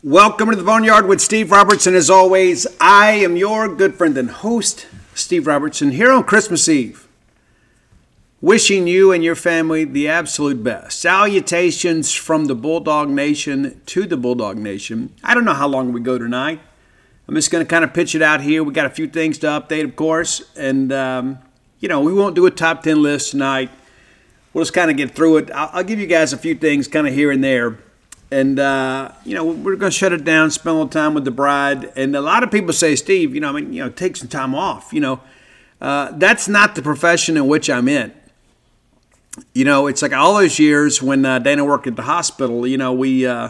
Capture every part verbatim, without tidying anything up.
Welcome to the Boneyard with Steve Robertson. As always, I am your good friend and host, Steve Robertson, here on Christmas Eve. Wishing you and your family the absolute best. Salutations from the Bulldog Nation to the Bulldog Nation. I don't know how long we go tonight. I'm just going to kind of pitch it out here. We got a few things to update, of course. And, um, you know, we won't do a top ten list tonight. We'll just kind of get through it. I'll, I'll give you guys a few things kind of here and there. And, uh, you know, we're going to shut it down, spend a little time with the bride. And a lot of people say, Steve, you know, I mean, you know, take some time off. You know, uh, that's not the profession in which I'm in. You know, it's like all those years when uh, Dana worked at the hospital, you know, we, uh,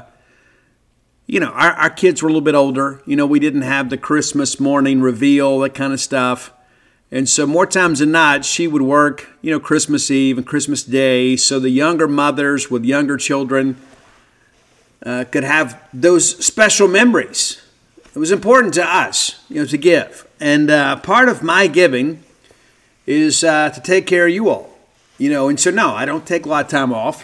you know, our, our kids were a little bit older. You know, we didn't have the Christmas morning reveal, that kind of stuff. And so more times than not, she would work, you know, Christmas Eve and Christmas Day. So the younger mothers with younger children Uh, could have those special memories. It was important to us, you know, to give. And uh, part of my giving is uh, to take care of you all, you know. And so, no, I don't take a lot of time off.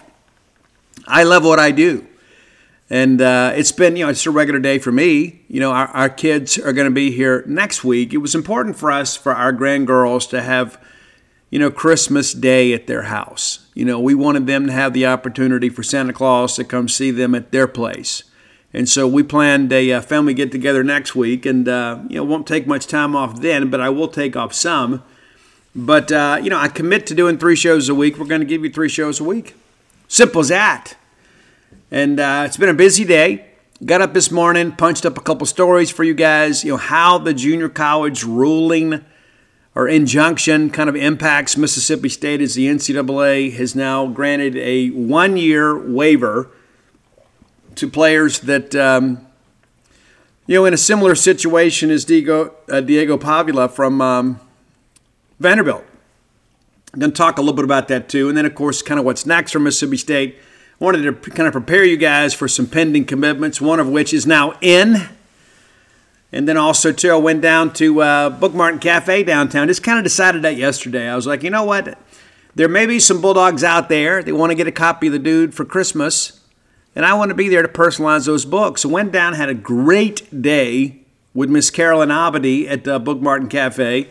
I love what I do. And uh, it's been, you know, it's a regular day for me. You know, our, our kids are going to be here next week. It was important for us, for our grandgirls, to have, you know, Christmas Day at their house. You know, we wanted them to have the opportunity for Santa Claus to come see them at their place. And so we planned a uh, family get-together next week, and, uh, you know, won't take much time off then, but I will take off some. But, uh, you know, I commit to doing three shows a week. We're going to give you three shows a week. Simple as that. And uh, it's been a busy day. Got up this morning, punched up a couple stories for you guys, you know, how the junior college ruling or injunction kind of impacts Mississippi State, as the N C double A has now granted a one-year waiver to players that, um, you know, in a similar situation as Diego, uh, Diego Pavula from um, Vanderbilt. I'm going to talk a little bit about that too. And then, of course, kind of what's next for Mississippi State. I wanted to kind of prepare you guys for some pending commitments, one of which is now in. And then also, too, I went down to uh, Book Martin Cafe downtown. Just kind of decided that yesterday. I was like, you know what? There may be some Bulldogs out there. They want to get a copy of the dude for Christmas. And I want to be there to personalize those books. So went down, had a great day with Miss Carolyn Abadi at uh, Book Martin Cafe.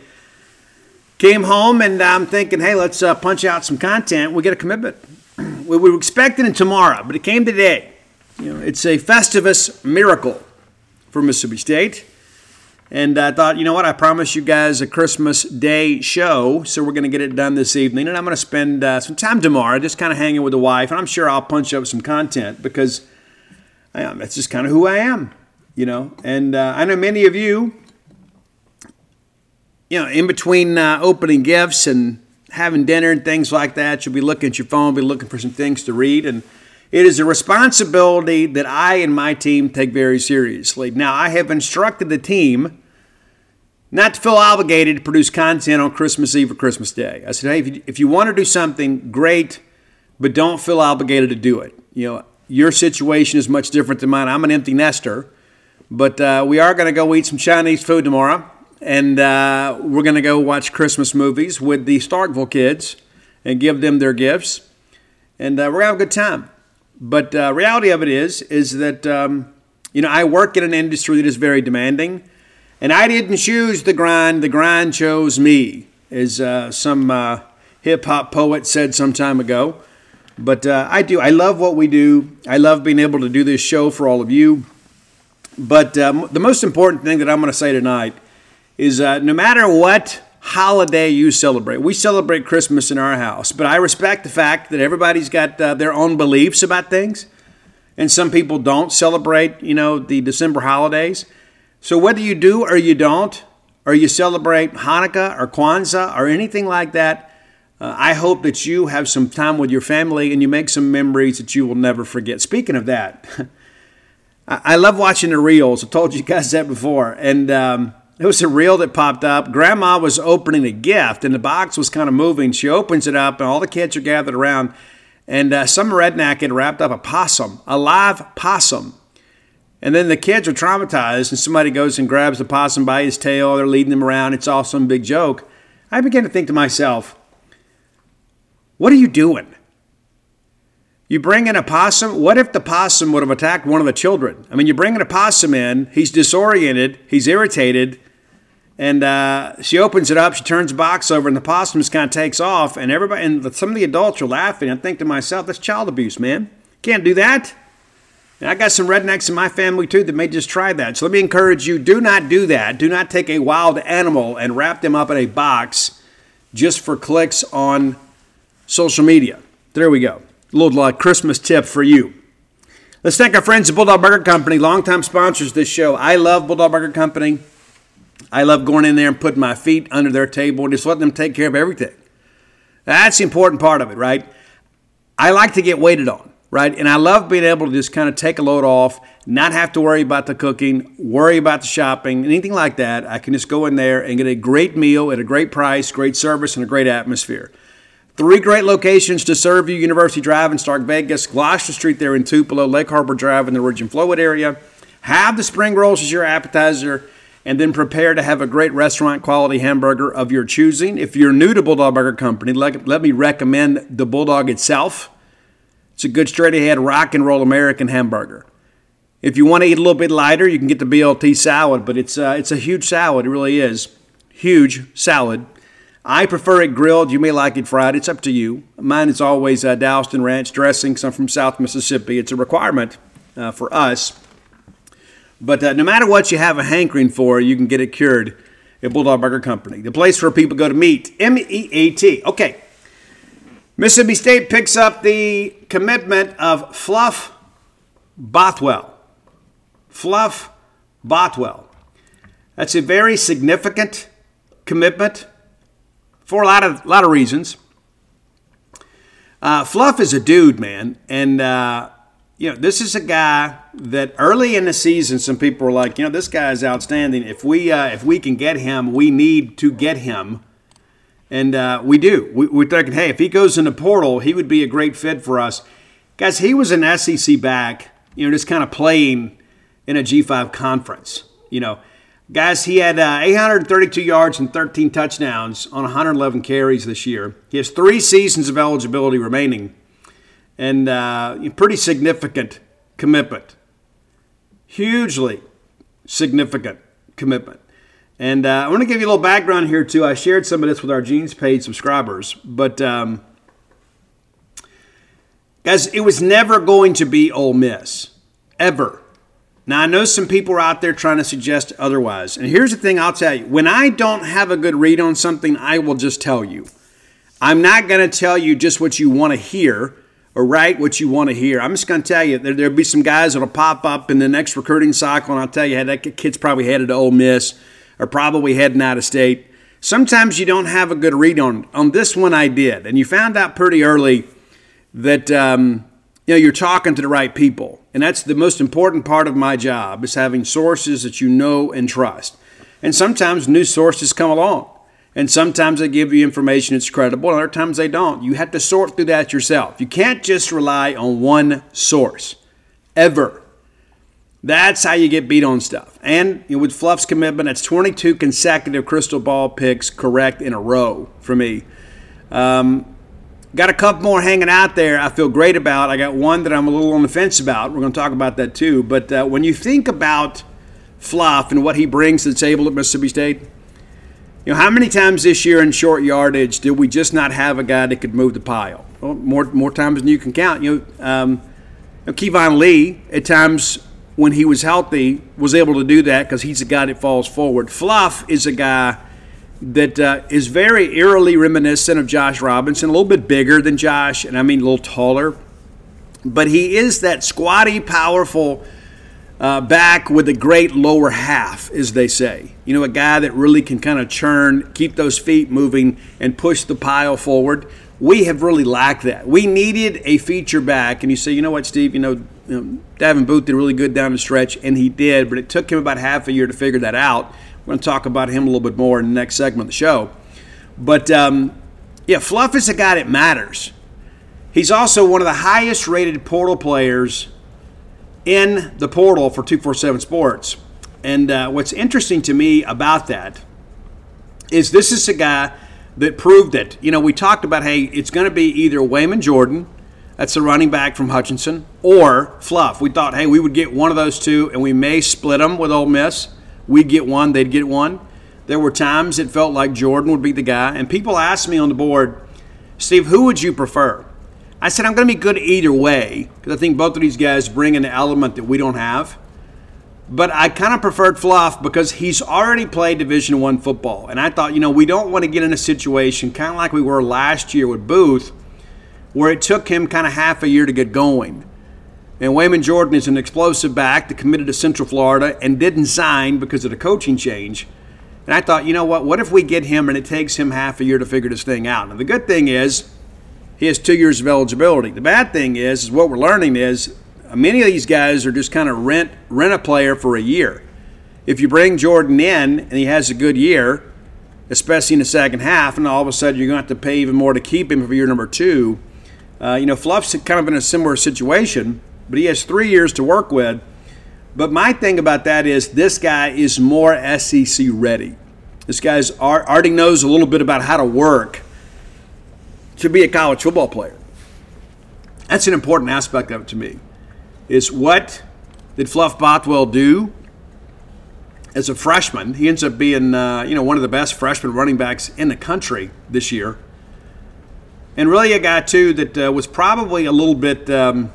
Came home, and I'm thinking, hey, let's uh, punch out some content. We get a commitment. We were expecting it tomorrow, but it came today. You know, it's a Festivus miracle for Mississippi State. And I thought, you know what, I promised you guys a Christmas Day show, so we're going to get it done this evening. And I'm going to spend uh, some time tomorrow just kind of hanging with the wife. And I'm sure I'll punch up some content because I am, that's just kind of who I am, you know. And uh, I know many of you, you know, in between uh, opening gifts and having dinner and things like that, you'll be looking at your phone, be looking for some things to read. And it is a responsibility that I and my team take very seriously. Now, I have instructed the team not to feel obligated to produce content on Christmas Eve or Christmas Day. I said, hey, if you, if you want to do something, great, but don't feel obligated to do it. You know, your situation is much different than mine. I'm an empty nester, but uh, we are going to go eat some Chinese food tomorrow, and uh, we're going to go watch Christmas movies with the Starkville kids and give them their gifts, and uh, we're going to have a good time. But uh, reality of it is, is that, um, you know, I work in an industry that is very demanding, and I didn't choose the grind. The grind chose me, as uh, some uh, hip-hop poet said some time ago. But uh, I do. I love what we do. I love being able to do this show for all of you. But um, the most important thing that I'm going to say tonight is uh, no matter what holiday you celebrate. We celebrate Christmas in our house, but I respect the fact that everybody's got uh, their own beliefs about things, and some people don't celebrate, you know, the December holidays. So whether you do or you don't, or you celebrate Hanukkah or Kwanzaa or anything like that, uh, I hope that you have some time with your family and you make some memories that you will never forget. Speaking of that, I love watching the reels. I told you guys that before, and um, it was a reel that popped up. Grandma was opening a gift, and the box was kind of moving. She opens it up, and all the kids are gathered around. And uh, some redneck had wrapped up a possum, a live possum. And then the kids are traumatized, and somebody goes and grabs the possum by his tail. They're leading him around. It's all some big joke. I began to think to myself, what are you doing? You bring in a possum. What if the possum would have attacked one of the children? I mean, you bring in a possum in. He's disoriented. He's irritated. And uh, she opens it up. She turns the box over, and the possum just kind of takes off. And everybody, and some of the adults are laughing. I think to myself, that's child abuse, man. Can't do that. And I got some rednecks in my family, too, that may just try that. So let me encourage you, do not do that. Do not take a wild animal and wrap them up in a box just for clicks on social media. There we go. A little uh, Christmas tip for you. Let's thank our friends at Bulldog Burger Company, longtime sponsors of this show. I love Bulldog Burger Company. I love going in there and putting my feet under their table and just letting them take care of everything. That's the important part of it, right? I like to get waited on, right? And I love being able to just kind of take a load off, not have to worry about the cooking, worry about the shopping, anything like that. I can just go in there and get a great meal at a great price, great service, and a great atmosphere. Three great locations to serve you: University Drive in Stark Vegas, Gloucester Street there in Tupelo, Lake Harbor Drive in the Ridge and Flowood area. Have the spring rolls as your appetizer, and then prepare to have a great restaurant quality hamburger of your choosing. If you're new to Bulldog Burger Company, let, let me recommend the Bulldog itself. It's a good straight ahead rock and roll American hamburger. If you want to eat a little bit lighter, you can get the B L T salad, but it's uh, it's a huge salad. It really is. Huge salad. I prefer it grilled. You may like it fried. It's up to you. Mine is always uh, doused in ranch dressing. I'm from South Mississippi. It's a requirement uh, for us. But uh, no matter what you have a hankering for, you can get it cured at Bulldog Burger Company. The place where people go to meet. M E A T. Okay. Mississippi State picks up the commitment of Fluff Bothwell. Fluff Bothwell. That's a very significant commitment for a lot of lot of reasons. Uh, Fluff is a dude, man. And, uh, you know, this is a guy that early in the season, some people were like, you know, this guy is outstanding. If we uh, if we can get him, we need to get him. And uh, we do. We, we're thinking, hey, if he goes in the portal, he would be a great fit for us. Guys, he was an S E C back, you know, just kind of playing in a G five conference, you know. Guys, he had uh, eight hundred thirty-two yards and thirteen touchdowns on one hundred eleven carries this year. He has three seasons of eligibility remaining, and uh, a pretty significant commitment. Hugely significant commitment. And uh, I want to give you a little background here, too. I shared some of this with our Genes paid subscribers. But, um, guys, it was never going to be Ole Miss. Ever. Now, I know some people are out there trying to suggest otherwise. And here's the thing I'll tell you. When I don't have a good read on something, I will just tell you. I'm not going to tell you just what you want to hear or write what you want to hear. I'm just going to tell you there, there'll be some guys that will pop up in the next recruiting cycle, and I'll tell you, hey, that kid's probably headed to Ole Miss or probably heading out of state. Sometimes you don't have a good read on On this one, I did. And you found out pretty early that um, you know, you're talking to the right people. And that's the most important part of my job, is having sources that you know and trust. And sometimes new sources come along. And sometimes they give you information that's credible, and other times they don't. You have to sort through that yourself. You can't just rely on one source, ever. That's how you get beat on stuff. And you know, with Fluff's commitment, that's twenty-two consecutive crystal ball picks correct in a row for me. Um, got a couple more hanging out there I feel great about. I got one that I'm a little on the fence about. We're going to talk about that too. But uh, when you think about Fluff and what he brings to the table at Mississippi State, you know, how many times this year in short yardage did we just not have a guy that could move the pile? Well, more more times than you can count. You know, um, you know, Kevon Lee, at times when he was healthy, was able to do that because he's a guy that falls forward. Fluff is a guy that uh, is very eerily reminiscent of Josh Robinson, a little bit bigger than Josh, and I mean a little taller. But he is that squatty, powerful uh, back with a great lower half, as they say. You know, a guy that really can kind of churn, keep those feet moving, and push the pile forward. We have really lacked that. We needed a feature back, and you say, you know what, Steve, you know, you know Davin Booth did really good down the stretch, and he did, but it took him about half a year to figure that out. We're going to talk about him a little bit more in the next segment of the show. But, um, yeah, Fluff is a guy that matters. He's also one of the highest-rated portal players in the portal for two forty-seven Sports. And uh, what's interesting to me about that is this is a guy that proved it. You know, we talked about, hey, it's going to be either Wayman Jordan That's a running back from Hutchinson, or Fluff. We thought, hey, we would get one of those two, and we may split them with Ole Miss. We'd get one, they'd get one. There were times it felt like Jordan would be the guy, and people asked me on the board, Steve, who would you prefer? I said, I'm going to be good either way, because I think both of these guys bring an element that we don't have. But I kind of preferred Fluff because he's already played Division One football. And I thought, you know, we don't want to get in a situation kind of like we were last year with Booth, where it took him kind of half a year to get going. And Wayman Jordan is an explosive back that committed to Central Florida and didn't sign because of the coaching change. And I thought, you know what, what if we get him and it takes him half a year to figure this thing out? And the good thing is he has two years of eligibility. The bad thing is, is what we're learning is many of these guys are just kind of rent rent a player for a year. If you bring Jordan in and he has a good year, especially in the second half, and all of a sudden you're going to have to pay even more to keep him for year number two, uh, you know, Fluff's kind of in a similar situation, but he has three years to work with. But my thing about that is this guy is more S E C ready. This guy's already knows a little bit about how to work to be a college football player. That's an important aspect of it to me. Is what did Fluff Bothwell do as a freshman? He ends up being, uh, you know, one of the best freshman running backs in the country this year, and really a guy too that uh, was probably a little bit um,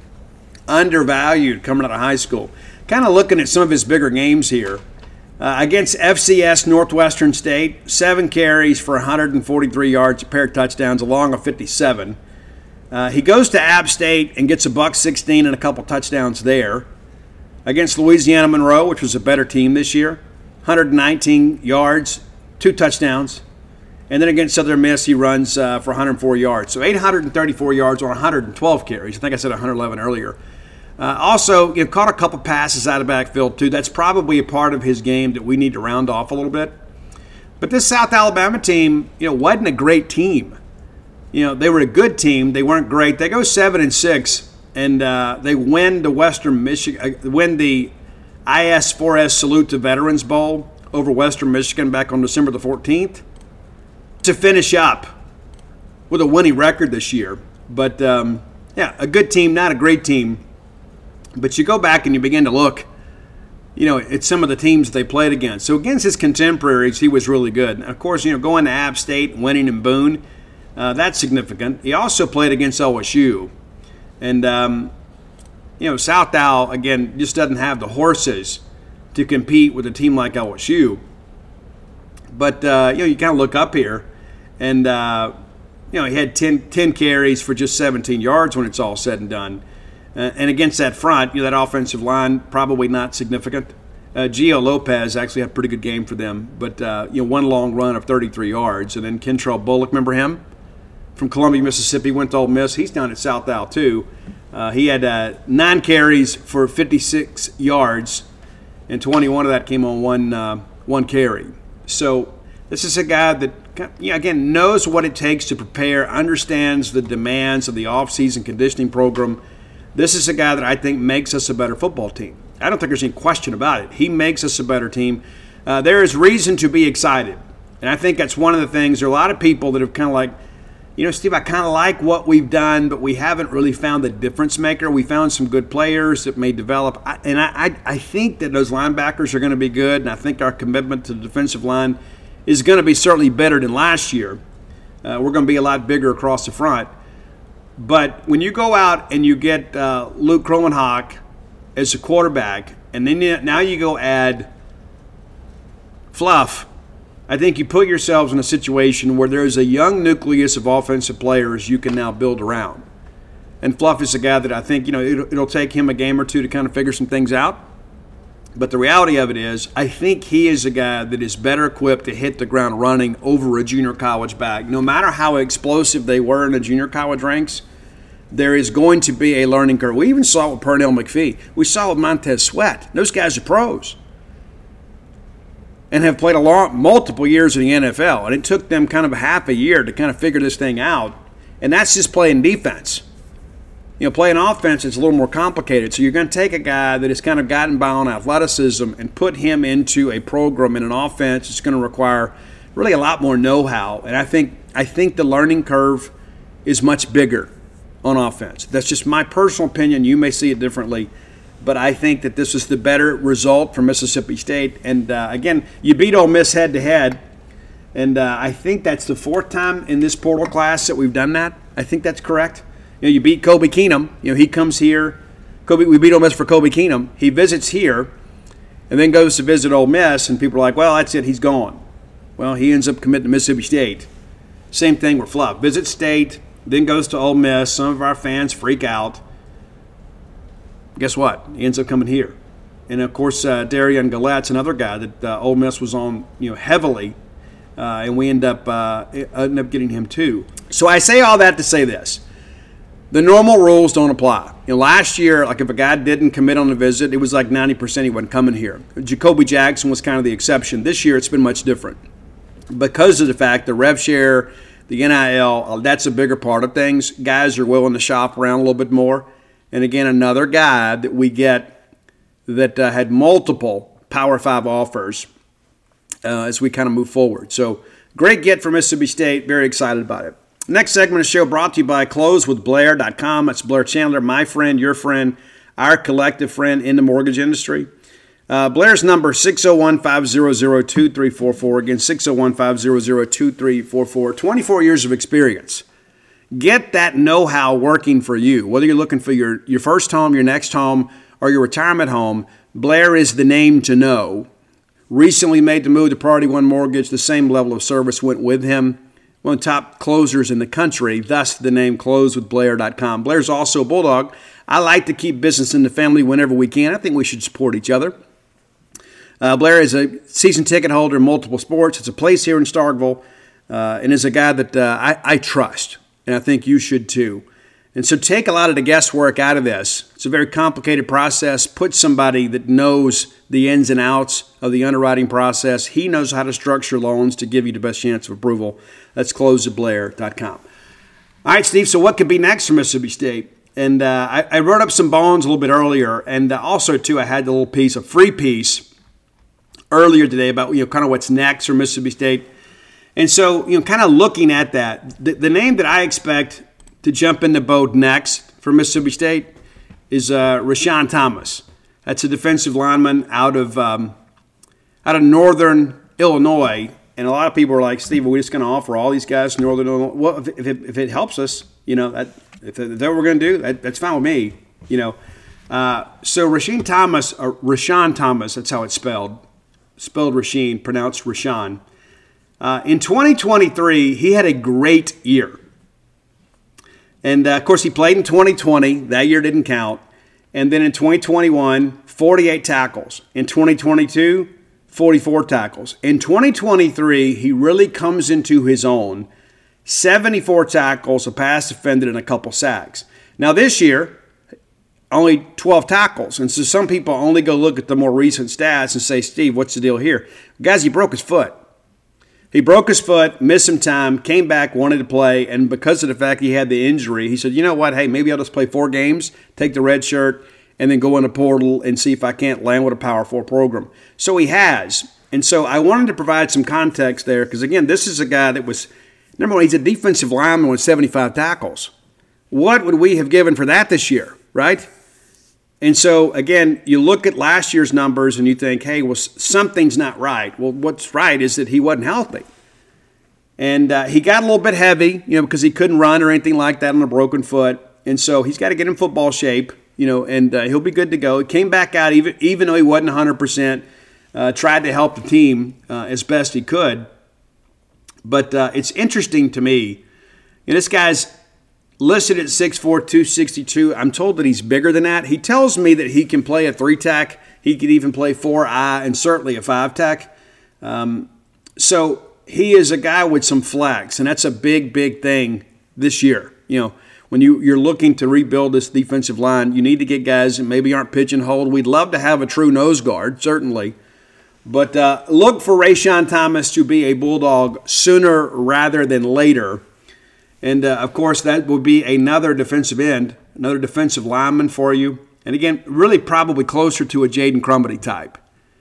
undervalued coming out of high school. Kind of looking at some of his bigger games here uh, against F C S Northwestern State, seven carries for one hundred forty-three yards, a pair of touchdowns, along of fifty-seven. Uh, he goes to App State and gets a buck sixteen and a couple touchdowns there. Against Louisiana Monroe, which was a better team this year, one hundred nineteen yards, two touchdowns. And then against Southern Miss, he runs uh, for one hundred four yards. So eight hundred thirty-four yards on one hundred twelve carries. I think I said one hundred eleven earlier. Uh, also, you know, caught a couple passes out of backfield, too. That's probably a part of his game that we need to round off a little bit. But this South Alabama team, you know, wasn't a great team. You know, they were a good team. They weren't great. They go seven and six, and uh, they win the Western Michigan, uh, win the I S four S Salute to Veterans Bowl over Western Michigan back on December the fourteenth to finish up with a winning record this year. But um, yeah, a good team, not a great team. But you go back and you begin to look, you know, at some of the teams they played against. So against his contemporaries, he was really good. And of course, you know, going to App State, winning in Boone. Uh, that's significant. He also played against L S U. And, um, you know, South Al, again, just doesn't have the horses to compete with a team like L S U. But, uh, you know, you kind of look up here, and, uh, you know, he had ten, ten carries for just seventeen yards when it's all said and done. Uh, and against that front, you know, that offensive line, probably not significant. Uh, Gio Lopez actually had a pretty good game for them. But, uh, you know, one long run of thirty-three yards. And then Kentrell Bullock, remember him? From Columbia, Mississippi, went to Ole Miss. He's down at South Al, too. Uh, he had uh, nine carries for fifty-six yards, and twenty-one of that came on one uh, one carry. So this is a guy that, you know, again, knows what it takes to prepare, understands the demands of the offseason conditioning program. This is a guy that I think makes us a better football team. I don't think there's any question about it. He makes us a better team. Uh, there is reason to be excited, and I think that's one of the things. There are a lot of people that have kind of like, you know, Steve, I kind of like what we've done, but we haven't really found the difference maker. We found some good players that may develop. I, and I, I, I think that those linebackers are going to be good, and I think our commitment to the defensive line is going to be certainly better than last year. Uh, we're going to be a lot bigger across the front. But when you go out and you get uh, Luke Kromenhoek as a quarterback, and then you, now you go add Fluff, I think you put yourselves in a situation where there's a young nucleus of offensive players you can now build around. And Fluff is a guy that I think, you know, it'll, it'll take him a game or two to kind of figure some things out. But the reality of it is, I think he is a guy that is better equipped to hit the ground running over a junior college back. No matter how explosive they were in the junior college ranks, there is going to be a learning curve. We even saw it with Pernell McPhee. We saw it with Montez Sweat. Those guys are pros and have played a long, multiple years in the N F L. And it took them kind of a half a year to kind of figure this thing out. And that's just playing defense. You know, playing offense is a little more complicated. So you're going to take a guy that has kind of gotten by on athleticism and put him into a program in an offense that's going to require really a lot more know-how. And I think I think the learning curve is much bigger. on offense. That's just my personal opinion. You may see it differently, but I think that this is the better result for Mississippi State. And uh, again, you beat Ole Miss head to head, and uh, I think that's the fourth time in this portal class that we've done that. I think that's correct. You know, you beat Kobe Keenum. You know, he comes here. Kobe, we beat Ole Miss for Kobe Keenum. He visits here, and then goes to visit Ole Miss, and people are like, "Well, that's it. He's gone." Well, he ends up committing to Mississippi State. Same thing with Fluff. Visits State, then goes to Ole Miss. Some of our fans freak out. Guess what? He ends up coming here. And, of course, uh, Darian Gallett's another guy that uh, Ole Miss was on, you know, heavily, uh, and we end up uh, end up getting him too. So I say all that to say this. The normal rules don't apply. You know, last year, like if a guy didn't commit on a visit, it was like ninety percent he wasn't coming here. Jacoby Jackson was kind of the exception. This year, it's been much different because of the fact the rev share, the N I L, that's a bigger part of things. Guys are willing to shop around a little bit more. And again, another guy that we get that uh, had multiple Power Five offers uh, as we kind of move forward. So great get for Mississippi State. Very excited about it. Next segment of the show brought to you by close with blair dot com. That's Blair Chandler, my friend, your friend, our collective friend in the mortgage industry. Uh, Blair's number, six oh one, five hundred, two three four four. Again, six oh one, five hundred, two three four four. twenty-four years of experience. Get that know-how working for you. Whether you're looking for your, your first home, your next home, or your retirement home, Blair is the name to know. Recently made the move to Priority One Mortgage. The same level of service went with him. One of the top closers in the country, thus the name close with blair dot com. Blair's also a Bulldog. I like to keep business in the family whenever we can. I think we should support each other. Uh, Blair is a season ticket holder in multiple sports. It's a place here in Starkville, uh, and is a guy that uh, I, I trust, and I think you should too. And so take a lot of the guesswork out of this. It's a very complicated process. Put somebody that knows the ins and outs of the underwriting process. He knows how to structure loans to give you the best chance of approval. That's close at blair dot com. All right, Steve, so what could be next for Mississippi State? And uh, I, I wrote up some bones a little bit earlier, and uh, also, too, I had the little piece, a free piece, earlier today about, you know, kind of what's next for Mississippi State. And so, you know, kind of looking at that, the, the name that I expect to jump in the boat next for Mississippi State is uh, Rashawn Thomas. That's a defensive lineman out of um, out of Northern Illinois. And a lot of people are like, Steve, are we just going to offer all these guys to Northern Illinois? Well, if, if, it, if it helps us, you know, that, if that's what we're going to do, that, that's fine with me, you know. Uh, so Rashawn Thomas, or Rashawn Thomas, that's how it's spelled. Spelled Rasheem, pronounced Rashawn. Uh, in twenty twenty-three, he had a great year. And, uh, of course, he played in twenty twenty. That year didn't count. And then in twenty twenty-one, forty-eight tackles. In twenty twenty-two, forty-four tackles. In twenty twenty-three, he really comes into his own. seventy-four tackles, a pass defended, and a couple sacks. Now, this year, only twelve tackles. And so some people only go look at the more recent stats and say, Steve, what's the deal here? Guys, he broke his foot. He broke his foot, missed some time, came back, wanted to play, and because of the fact he had the injury, he said, you know what, hey, maybe I'll just play four games, take the red shirt, and then go in the portal and see if I can't land with a Power Four program. So he has. And so I wanted to provide some context there because, again, this is a guy that was, number one, he's a defensive lineman with seventy-five tackles. What would we have given for that this year, right? And so, again, you look at last year's numbers and you think, hey, well, something's not right. Well, what's right is that he wasn't healthy. And uh, he got a little bit heavy, you know, because he couldn't run or anything like that on a broken foot. And so he's got to get in football shape, you know, and uh, he'll be good to go. He came back out even, even though he wasn't one hundred percent, uh, tried to help the team uh, as best he could. But uh, it's interesting to me, you know, this guy's listed at six four, two sixty-two. I'm told that he's bigger than that. He tells me that he can play a three-tack. He could even play four-eye and certainly a five-tack. Um, so he is a guy with some flex, and that's a big, big thing this year. You know, when you, you're looking to rebuild this defensive line, you need to get guys that maybe aren't pigeonholed. We'd love to have a true nose guard, certainly. But uh, look for Rashawn Thomas to be a Bulldog sooner rather than later. And, uh, of course, that will be another defensive end, another defensive lineman for you. And, again, really probably closer to a Jaden Crumedy type.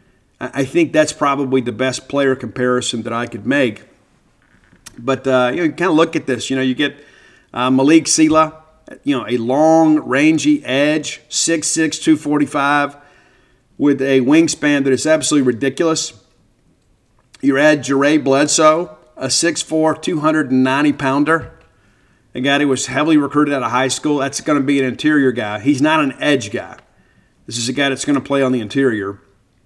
I think that's probably the best player comparison that I could make. But, uh, you know, you kind of look at this. You know, you get uh, Malik Sela you know, a long, rangy edge, six six, two forty-five, with a wingspan that is absolutely ridiculous. You add Jure Bledsoe, a six four, two ninety pounder, a guy who was heavily recruited out of high school. That's going to be an interior guy. He's not an edge guy. This is a guy that's going to play on the interior.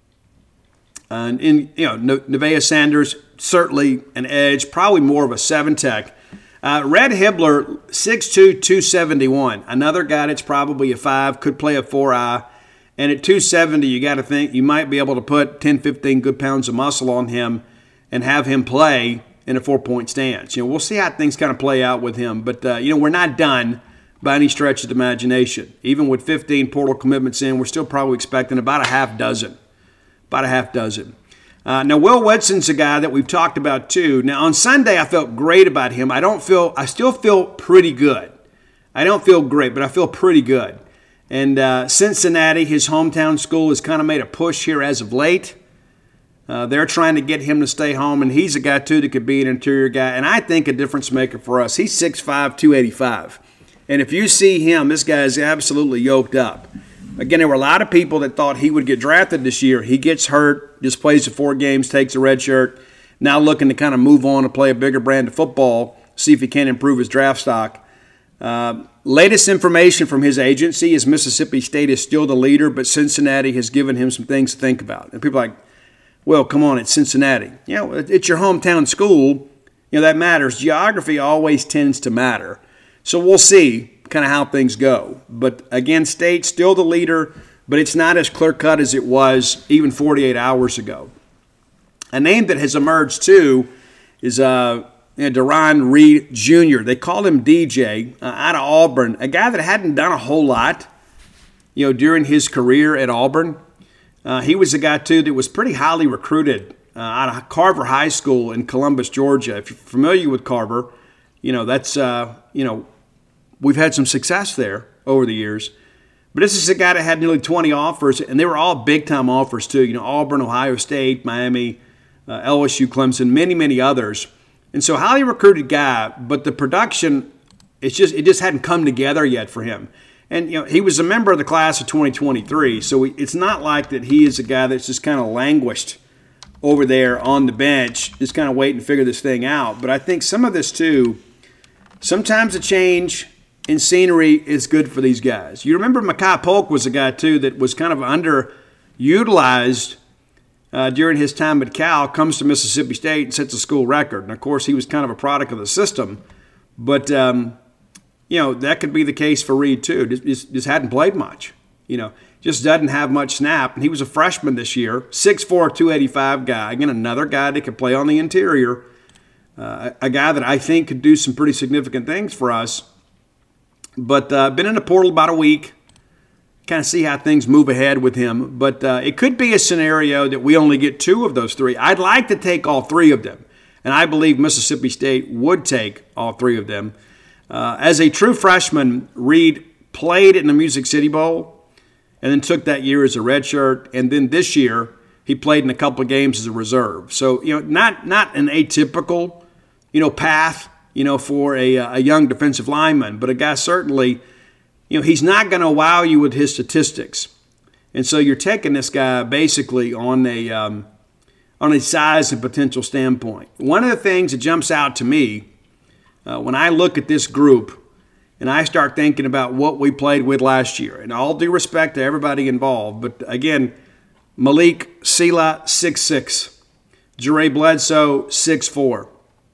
And in, you know, Nevaeh Sanders, certainly an edge, probably more of a seven tech. Uh, Red Hibbler, six two, two seventy-one. Another guy that's probably a five, could play a four eye. And at two seventy, you got to think you might be able to put ten, fifteen good pounds of muscle on him and have him play in a four-point stance. You know, we'll see how things kind of play out with him. But, uh, you know, we're not done by any stretch of the imagination. Even with fifteen portal commitments in, we're still probably expecting about a half dozen. About a half dozen. Uh, now, Will Woodson's a guy that we've talked about too. Now, on Sunday, I felt great about him. I don't feel, I still feel pretty good. I don't feel great, but I feel pretty good. And uh, Cincinnati, his hometown school, has kind of made a push here as of late. Uh, they're trying to get him to stay home, and he's a guy too that could be an interior guy, and I think a difference maker for us. He's six five, two eighty-five. And if you see him, this guy is absolutely yoked up. Again, there were a lot of people that thought he would get drafted this year. He gets hurt, just plays the four games, takes a red shirt, now looking to kind of move on and play a bigger brand of football, see if he can improve his draft stock. Uh, latest information from his agency is Mississippi State is still the leader, but Cincinnati has given him some things to think about. And people are like, well, come on, it's Cincinnati. You know, it's your hometown school. You know, that matters. Geography always tends to matter. So we'll see kind of how things go. But again, State still the leader, but it's not as clear-cut as it was even forty-eight hours ago. A name that has emerged, too, is uh, you know, Deron Reed Junior They call him D J, uh, out of Auburn, a guy that hadn't done a whole lot, you know, during his career at Auburn. Uh, he was a guy, too, that was pretty highly recruited uh, out of Carver High School in Columbus, Georgia. If you're familiar with Carver, you know, that's, uh, you know, we've had some success there over the years. But this is a guy that had nearly twenty offers, and they were all big-time offers, too. You know, Auburn, Ohio State, Miami, uh, L S U, Clemson, many, many others. And so highly recruited guy, but the production, it's just it just hadn't come together yet for him. And, you know, he was a member of the class of twenty twenty-three, so it's not like that he is a guy that's just kind of languished over there on the bench, just kind of waiting to figure this thing out. But I think some of this, too, sometimes a change in scenery is good for these guys. You remember Makai Polk was a guy, too, that was kind of underutilized uh, during his time at Cal, comes to Mississippi State and sets a school record. And, of course, he was kind of a product of the system. But, um, you know, that could be the case for Reed, too. Just, just, just hadn't played much. You know, just doesn't have much snap. And he was a freshman this year, six four, two eighty-five guy. Again, another guy that could play on the interior, uh, a guy that I think could do some pretty significant things for us. But uh, been in the portal about a week. Kind of see how things move ahead with him. But uh, it could be a scenario that we only get two of those three. I'd like to take all three of them. And I believe Mississippi State would take all three of them. Uh, as a true freshman, Reed played in the Music City Bowl and then took that year as a redshirt. And then this year, he played in a couple of games as a reserve. So, you know, not not an atypical, you know, path, you know, for a, a young defensive lineman. But a guy certainly, you know, he's not going to wow you with his statistics. And so you're taking this guy basically on a, um, on a size and potential standpoint. One of the things that jumps out to me Uh, when I look at this group and I start thinking about what we played with last year, and all due respect to everybody involved, but again, Malik Sela, six six. Jure Bledsoe, six four.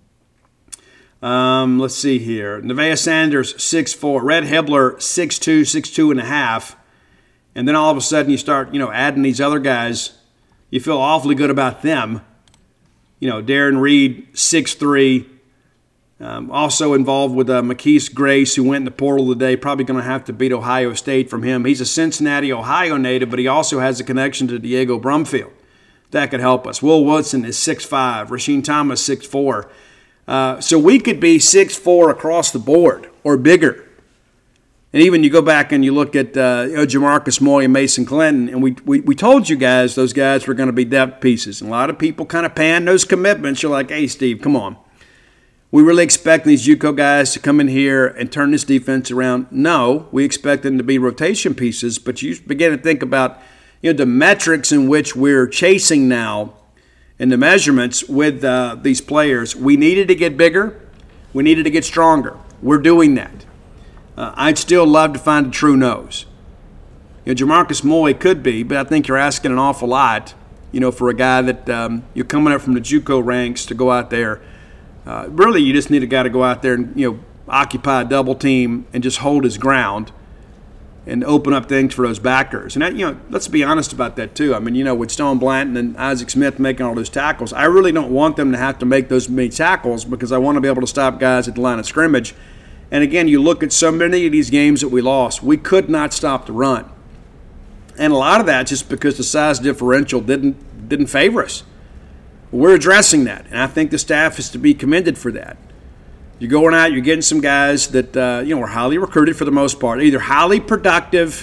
Um, let's see here. Nevaeh Sanders, six four. Red Hibbler, six two, six two and a half. And then all of a sudden you start, you know, adding these other guys. You feel awfully good about them. You know, Darren Reed, six three. Um, also involved with uh, McKeese Grace, who went in the portal today, probably going to have to beat Ohio State from him. He's a Cincinnati, Ohio native, but he also has a connection to Diego Brumfield. That could help us. Will Woodson is six five. Rasheem Thomas, six four. Uh, so we could be six four across the board or bigger. And even you go back and you look at uh, you know, Jamarcus Moy and Mason Clinton, and we, we we told you guys those guys were going to be depth pieces. And a lot of people kind of pan those commitments. You're like, hey, Steve, come on. we really expect these JUCO guys to come in here and turn this defense around? No, we expect them to be rotation pieces, but you begin to think about, you know, the metrics in which we're chasing now and the measurements with uh, these players. We needed to get bigger. We needed to get stronger. We're doing that. Uh, I'd still love to find a true nose. You know, Jamarcus Moy could be, but I think you're asking an awful lot, you know, for a guy that um, you're coming up from the JUCO ranks to go out there. Uh, really, you just need a guy to go out there and, you know, occupy a double team and just hold his ground and open up things for those backers. And, that, you know, let's be honest about that, too. I mean, you know, with Stone Blanton and Isaac Smith making all those tackles, I really don't want them to have to make those many tackles because I want to be able to stop guys at the line of scrimmage. And, again, you look at so many of these games that we lost, we could not stop the run. And a lot of that just because the size differential didn't didn't favor us. We're addressing that, and I think the staff is to be commended for that. You're going out, you're getting some guys that uh, you know are highly recruited for the most part, either highly productive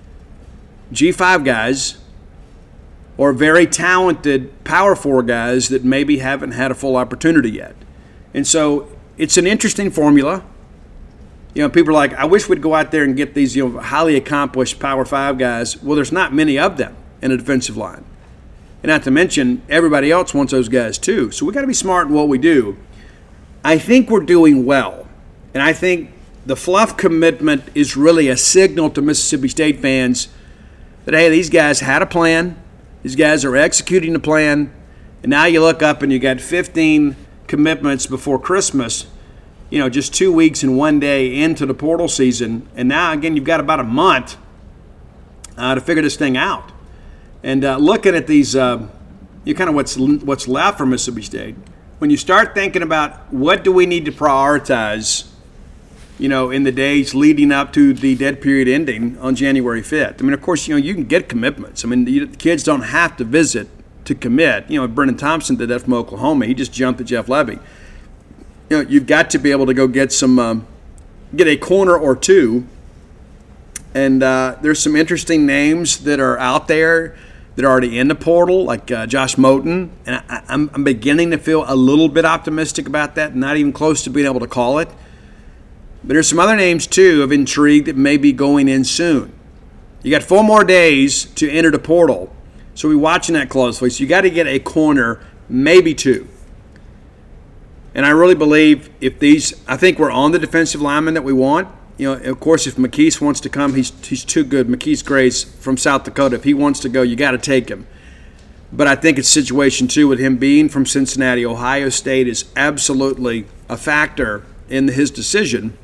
G five guys or very talented Power Four guys that maybe haven't had a full opportunity yet. And so it's an interesting formula. You know, people are like, I wish we'd go out there and get these, you know, highly accomplished Power Five guys. Well, there's not many of them in the defensive line. And not to mention, everybody else wants those guys too. So we got to be smart in what we do. I think we're doing well. And I think the Fluff commitment is really a signal to Mississippi State fans that, hey, these guys had a plan. These guys are executing the plan. And now you look up and you got fifteen commitments before Christmas, you know, just two weeks and one day into the portal season. And now, again, you've got about a month uh, to figure this thing out. And uh, looking at these, uh, you kind of what's what's left for Mississippi State. When you start thinking about what do we need to prioritize, you know, in the days leading up to the dead period ending on January fifth. I mean, of course, you know, you can get commitments. I mean, the kids don't have to visit to commit. You know, Brennan Thompson did that from Oklahoma. He just jumped at Jeff Levy. You know, you've got to be able to go get some, um, get a corner or two. And uh, there's some interesting names that are out there that are already in the portal, like uh, Josh Moten. And I, I'm, I'm beginning to feel a little bit optimistic about that, not even close to being able to call it. But there's some other names, too, of intrigue that may be going in soon. You got four more days to enter the portal, so we're watching that closely. So you got to get a corner, maybe two. And I really believe if these – I think we're on the defensive lineman that we want. You know, of course, if McKeese wants to come, he's he's too good. McKeese Grace from South Dakota, if he wants to go, you got to take him. But I think it's a situation, too, with him being from Cincinnati. Ohio State is absolutely a factor in his decision.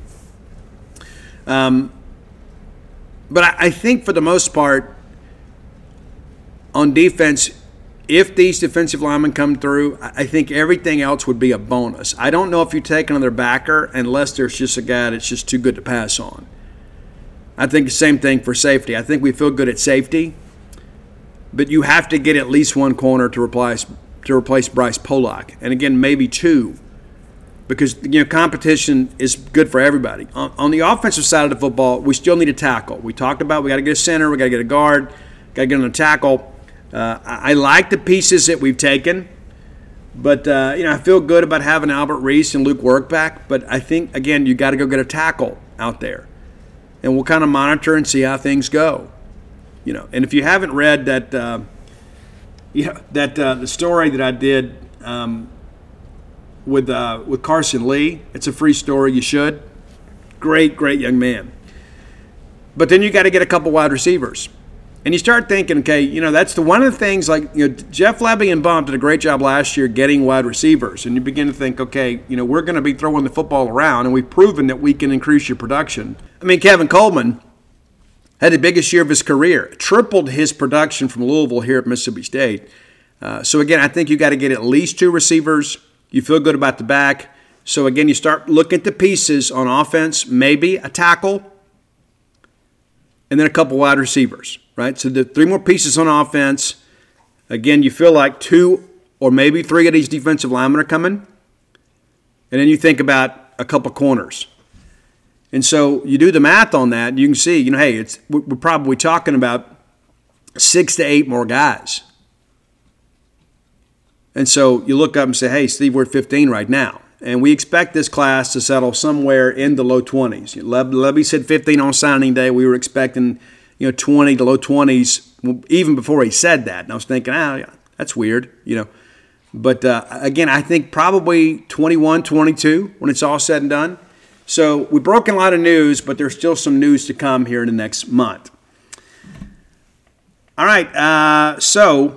Um, but I, I think for the most part, on defense, if these defensive linemen come through, I think everything else would be a bonus. I don't know if you take another backer unless there's just a guy that's just too good to pass on. I think the same thing for safety. I think we feel good at safety, but you have to get at least one corner to replace to replace Bryce Pollock, and again maybe two, because you know competition is good for everybody. On, on the offensive side of the football, we still need a tackle. We talked about we got to get a center, we got to get a guard, got to get on a tackle. Uh, I, I like the pieces that we've taken, but uh, you know I feel good about having Albert Reese and Luke Work back. But I think again you got to go get a tackle out there, and we'll kind of monitor and see how things go. You know, and if you haven't read that, uh, you know, that uh, the story that I did um, with uh, with Carson Lee, it's a free story. You should. Great, great young man. But then you got to get a couple wide receivers. And you start thinking, okay, you know, that's the one of the things like, you know, Jeff Levy and Bump did a great job last year getting wide receivers. And you begin to think, okay, you know, we're going to be throwing the football around, and we've proven that we can increase your production. I mean, Kevin Coleman had the biggest year of his career, tripled his production from Louisville here at Mississippi State. Uh, so, again, I think you got to get at least two receivers. You feel good about the back. So, again, you start looking at the pieces on offense, maybe a tackle, and then a couple wide receivers. Right, so the three more pieces on offense. Again, you feel like two or maybe three of these defensive linemen are coming. And then you think about a couple corners. And so you do the math on that, and you can see, you know, hey, it's we're probably talking about six to eight more guys. And so you look up and say, hey, Steve, we're at fifteen right now. And we expect this class to settle somewhere in the low twenties. Levy said fifteen on signing day. We were expecting, you know, twenty to low twenties even before he said that. And I was thinking, ah, yeah, that's weird, you know. But, uh, again, I think probably twenty-one, twenty-two when it's all said and done. So we've broken a lot of news, but there's still some news to come here in the next month. All right, uh, so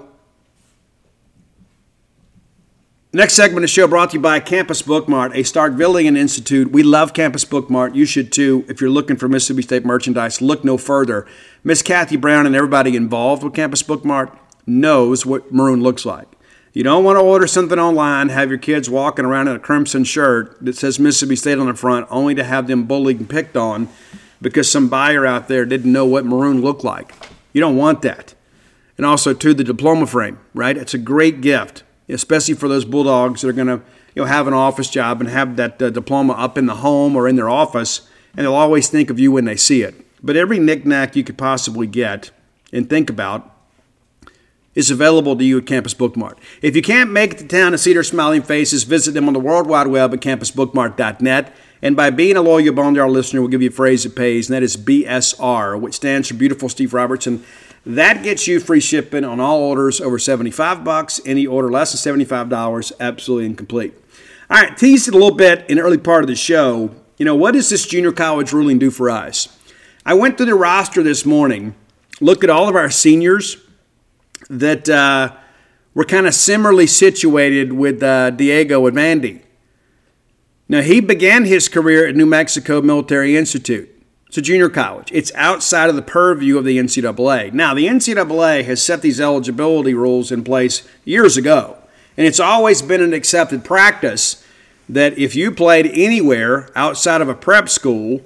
next segment of the show brought to you by Campus Bookmart, a Starkvillian institute. We love Campus Bookmart. You should too. If you're looking for Mississippi State merchandise, look no further. Miss Kathy Brown and everybody involved with Campus Bookmart knows what maroon looks like. You don't want to order something online, have your kids walking around in a crimson shirt that says Mississippi State on the front, only to have them bullied and picked on because some buyer out there didn't know what maroon looked like. You don't want that. And also, too, the diploma frame, right? It's a great gift, especially for those Bulldogs that are going to, you know, have an office job and have that uh, diploma up in the home or in their office, and they'll always think of you when they see it. But every knick-knack you could possibly get and think about is available to you at Campus Bookmart. If you can't make it to town to see their smiling faces, visit them on the World Wide Web at campus bookmart dot net. And by being a loyal Boneyard listener, we'll give you a phrase that pays, and that is B S R, which stands for Beautiful Steve Robertson. That gets you free shipping on all orders over seventy-five bucks. Any order less than seventy-five dollars, absolutely incomplete. All right, teased it a little bit in the early part of the show. You know, what does this junior college ruling do for us? I went through the roster this morning, looked at all of our seniors that uh, were kind of similarly situated with uh, Diego and Vandy. Now, he began his career at New Mexico Military Institute. It's a junior college. It's outside of the purview of the N C double A. Now, the N C double A has set these eligibility rules in place years ago, and it's always been an accepted practice that if you played anywhere outside of a prep school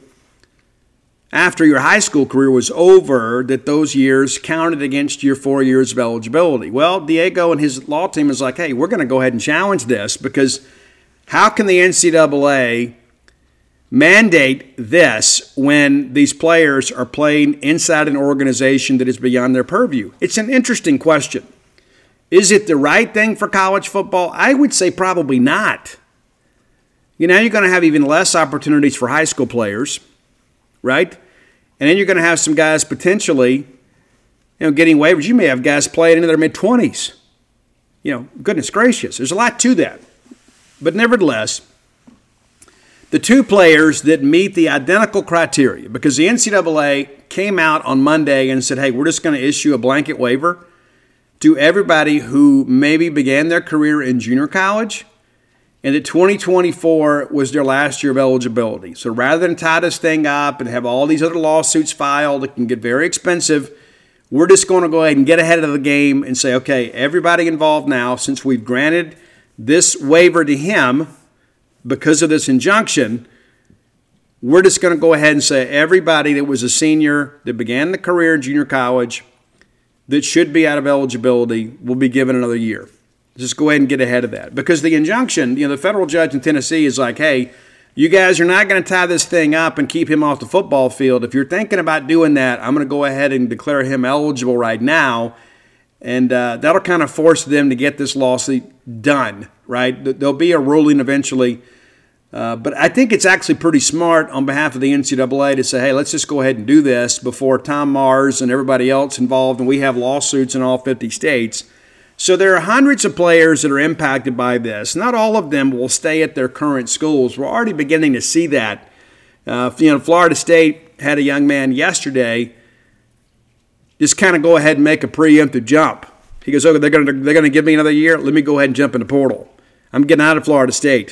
after your high school career was over, that those years counted against your four years of eligibility. Well, Diego and his law team is like, hey, we're going to go ahead and challenge this, because how can the N C double A mandate this when these players are playing inside an organization that is beyond their purview? It's an interesting question. Is it the right thing for college football? I would say probably not. You know, you're going to have even less opportunities for high school players, right? And then you're going to have some guys potentially, you know, getting waivers. You may have guys playing into their mid-twenties. You know, goodness gracious. There's a lot to that. But nevertheless, the two players that meet the identical criteria, because the N C double A came out on Monday and said, hey, we're just going to issue a blanket waiver to everybody who maybe began their career in junior college and that twenty twenty-four was their last year of eligibility. So rather than tie this thing up and have all these other lawsuits filed that can get very expensive, we're just going to go ahead and get ahead of the game and say, okay, everybody involved now, since we've granted this waiver to him because of this injunction, we're just going to go ahead and say everybody that was a senior that began the career in junior college that should be out of eligibility will be given another year. Just go ahead and get ahead of that. Because the injunction, you know, the federal judge in Tennessee is like, hey, you guys are not going to tie this thing up and keep him off the football field. If you're thinking about doing that, I'm going to go ahead and declare him eligible right now. And uh, that'll kind of force them to get this lawsuit done, right? There'll be a ruling eventually. Uh, but I think it's actually pretty smart on behalf of the N C double A to say, hey, let's just go ahead and do this before Tom Mars and everybody else involved, and we have lawsuits in all fifty states. So there are hundreds of players that are impacted by this. Not all of them will stay at their current schools. We're already beginning to see that. Uh, you know, Florida State had a young man yesterday just kind of go ahead and make a preemptive jump. He goes, okay, they're going to they're going to give me another year. Let me go ahead and jump in the portal. I'm getting out of Florida State.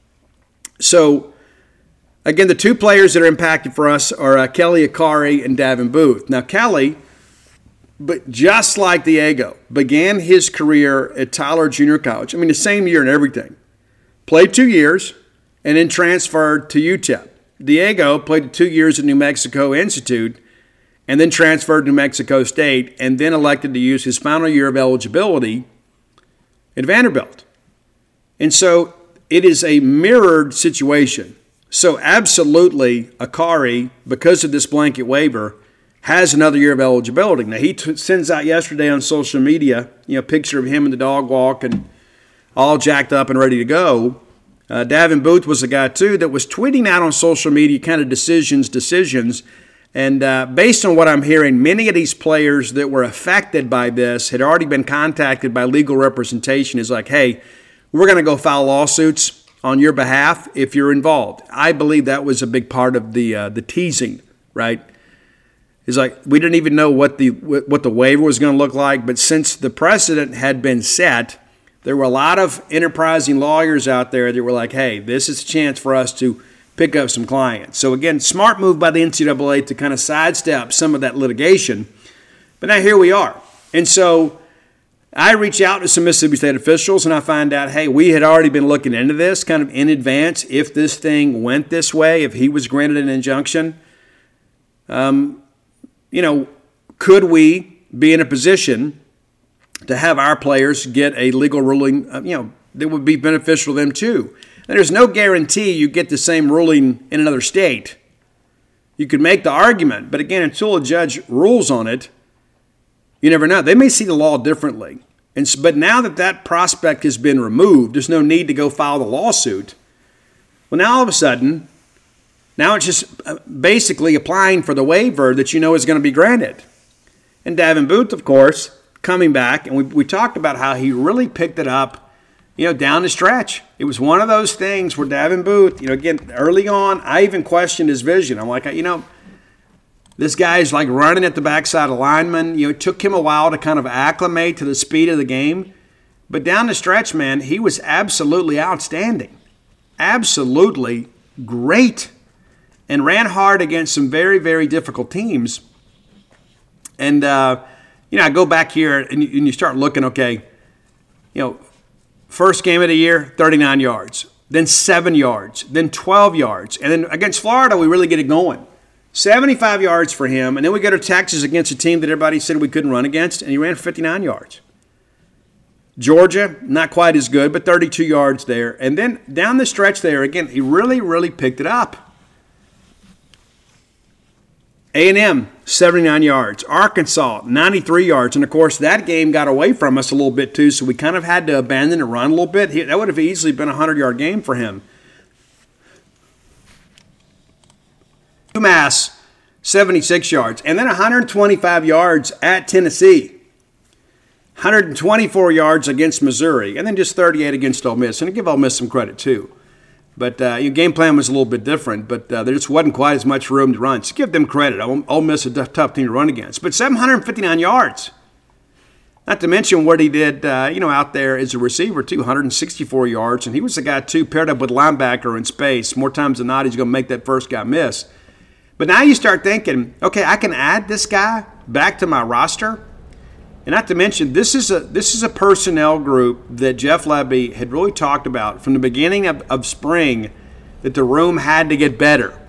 So, again, the two players that are impacted for us are uh, Kelly Akari and Davin Booth. Now, Kelly, but just like Diego, began his career at Tyler Junior College. I mean, the same year and everything. Played two years and then transferred to U T E P. Diego played two years at New Mexico Institute and then transferred to New Mexico State and then elected to use his final year of eligibility at Vanderbilt. And so it is a mirrored situation. So absolutely, Akari, because of this blanket waiver, has another year of eligibility. Now, he t- sends out yesterday on social media, you know, a picture of him in the dog walk and all jacked up and ready to go. Uh, Davin Booth was a guy, too, that was tweeting out on social media kind of decisions, decisions. And uh, based on what I'm hearing, many of these players that were affected by this had already been contacted by legal representation. It's like, hey, we're going to go file lawsuits on your behalf if you're involved. I believe that was a big part of the uh, the teasing, right? It's like we didn't even know what the what the waiver was going to look like, but since the precedent had been set, there were a lot of enterprising lawyers out there that were like, hey, this is a chance for us to pick up some clients. So again, smart move by the N C double A to kind of sidestep some of that litigation. But now here we are. And so I reach out to some Mississippi State officials and I find out, hey, we had already been looking into this kind of in advance. If this thing went this way, if he was granted an injunction, um, you know, could we be in a position to have our players get a legal ruling, uh, you know, that would be beneficial to them too? And there's no guarantee you get the same ruling in another state. You could make the argument, but again, until a judge rules on it, you never know. They may see the law differently. And but now that that prospect has been removed, there's no need to go file the lawsuit. Well, now all of a sudden, now it's just basically applying for the waiver that you know is going to be granted. And Davin Booth, of course, coming back, and we, we talked about how he really picked it up, you know, down the stretch. It was one of those things where Davin Booth, you know, again, early on, I even questioned his vision. I'm like, you know, this guy's like running at the backside of linemen. You know, it took him a while to kind of acclimate to the speed of the game. But down the stretch, man, he was absolutely outstanding. Absolutely great. And ran hard against some very, very difficult teams. And, uh, you know, I go back here and you, and you start looking, okay, you know, first game of the year, thirty-nine yards, then seven yards, then twelve yards. And then against Florida, we really get it going. seventy-five yards for him. And then we go to Texas against a team that everybody said we couldn't run against, and he ran fifty-nine yards. Georgia, not quite as good, but thirty-two yards there. And then down the stretch there, again, he really, really picked it up. A and M, seventy-nine yards. Arkansas, ninety-three yards. And, of course, that game got away from us a little bit, too, so we kind of had to abandon the run a little bit. That would have easily been a hundred-yard game for him. UMass, seventy-six yards. And then one hundred twenty-five yards at Tennessee. one hundred twenty-four yards against Missouri. And then just thirty-eight against Ole Miss. And I give Ole Miss some credit, too. But uh, your game plan was a little bit different, but uh, there just wasn't quite as much room to run. So give them credit. Ole Miss is a tough team to run against. But seven hundred fifty-nine yards. Not to mention what he did, uh, you know, out there as a receiver, too, one hundred sixty-four yards. And he was the guy, too, paired up with linebacker in space. More times than not, he's going to make that first guy miss. But now you start thinking, okay, I can add this guy back to my roster. And not to mention, this is a this is a personnel group that Jeff Lebby had really talked about from the beginning of, of spring, that the room had to get better.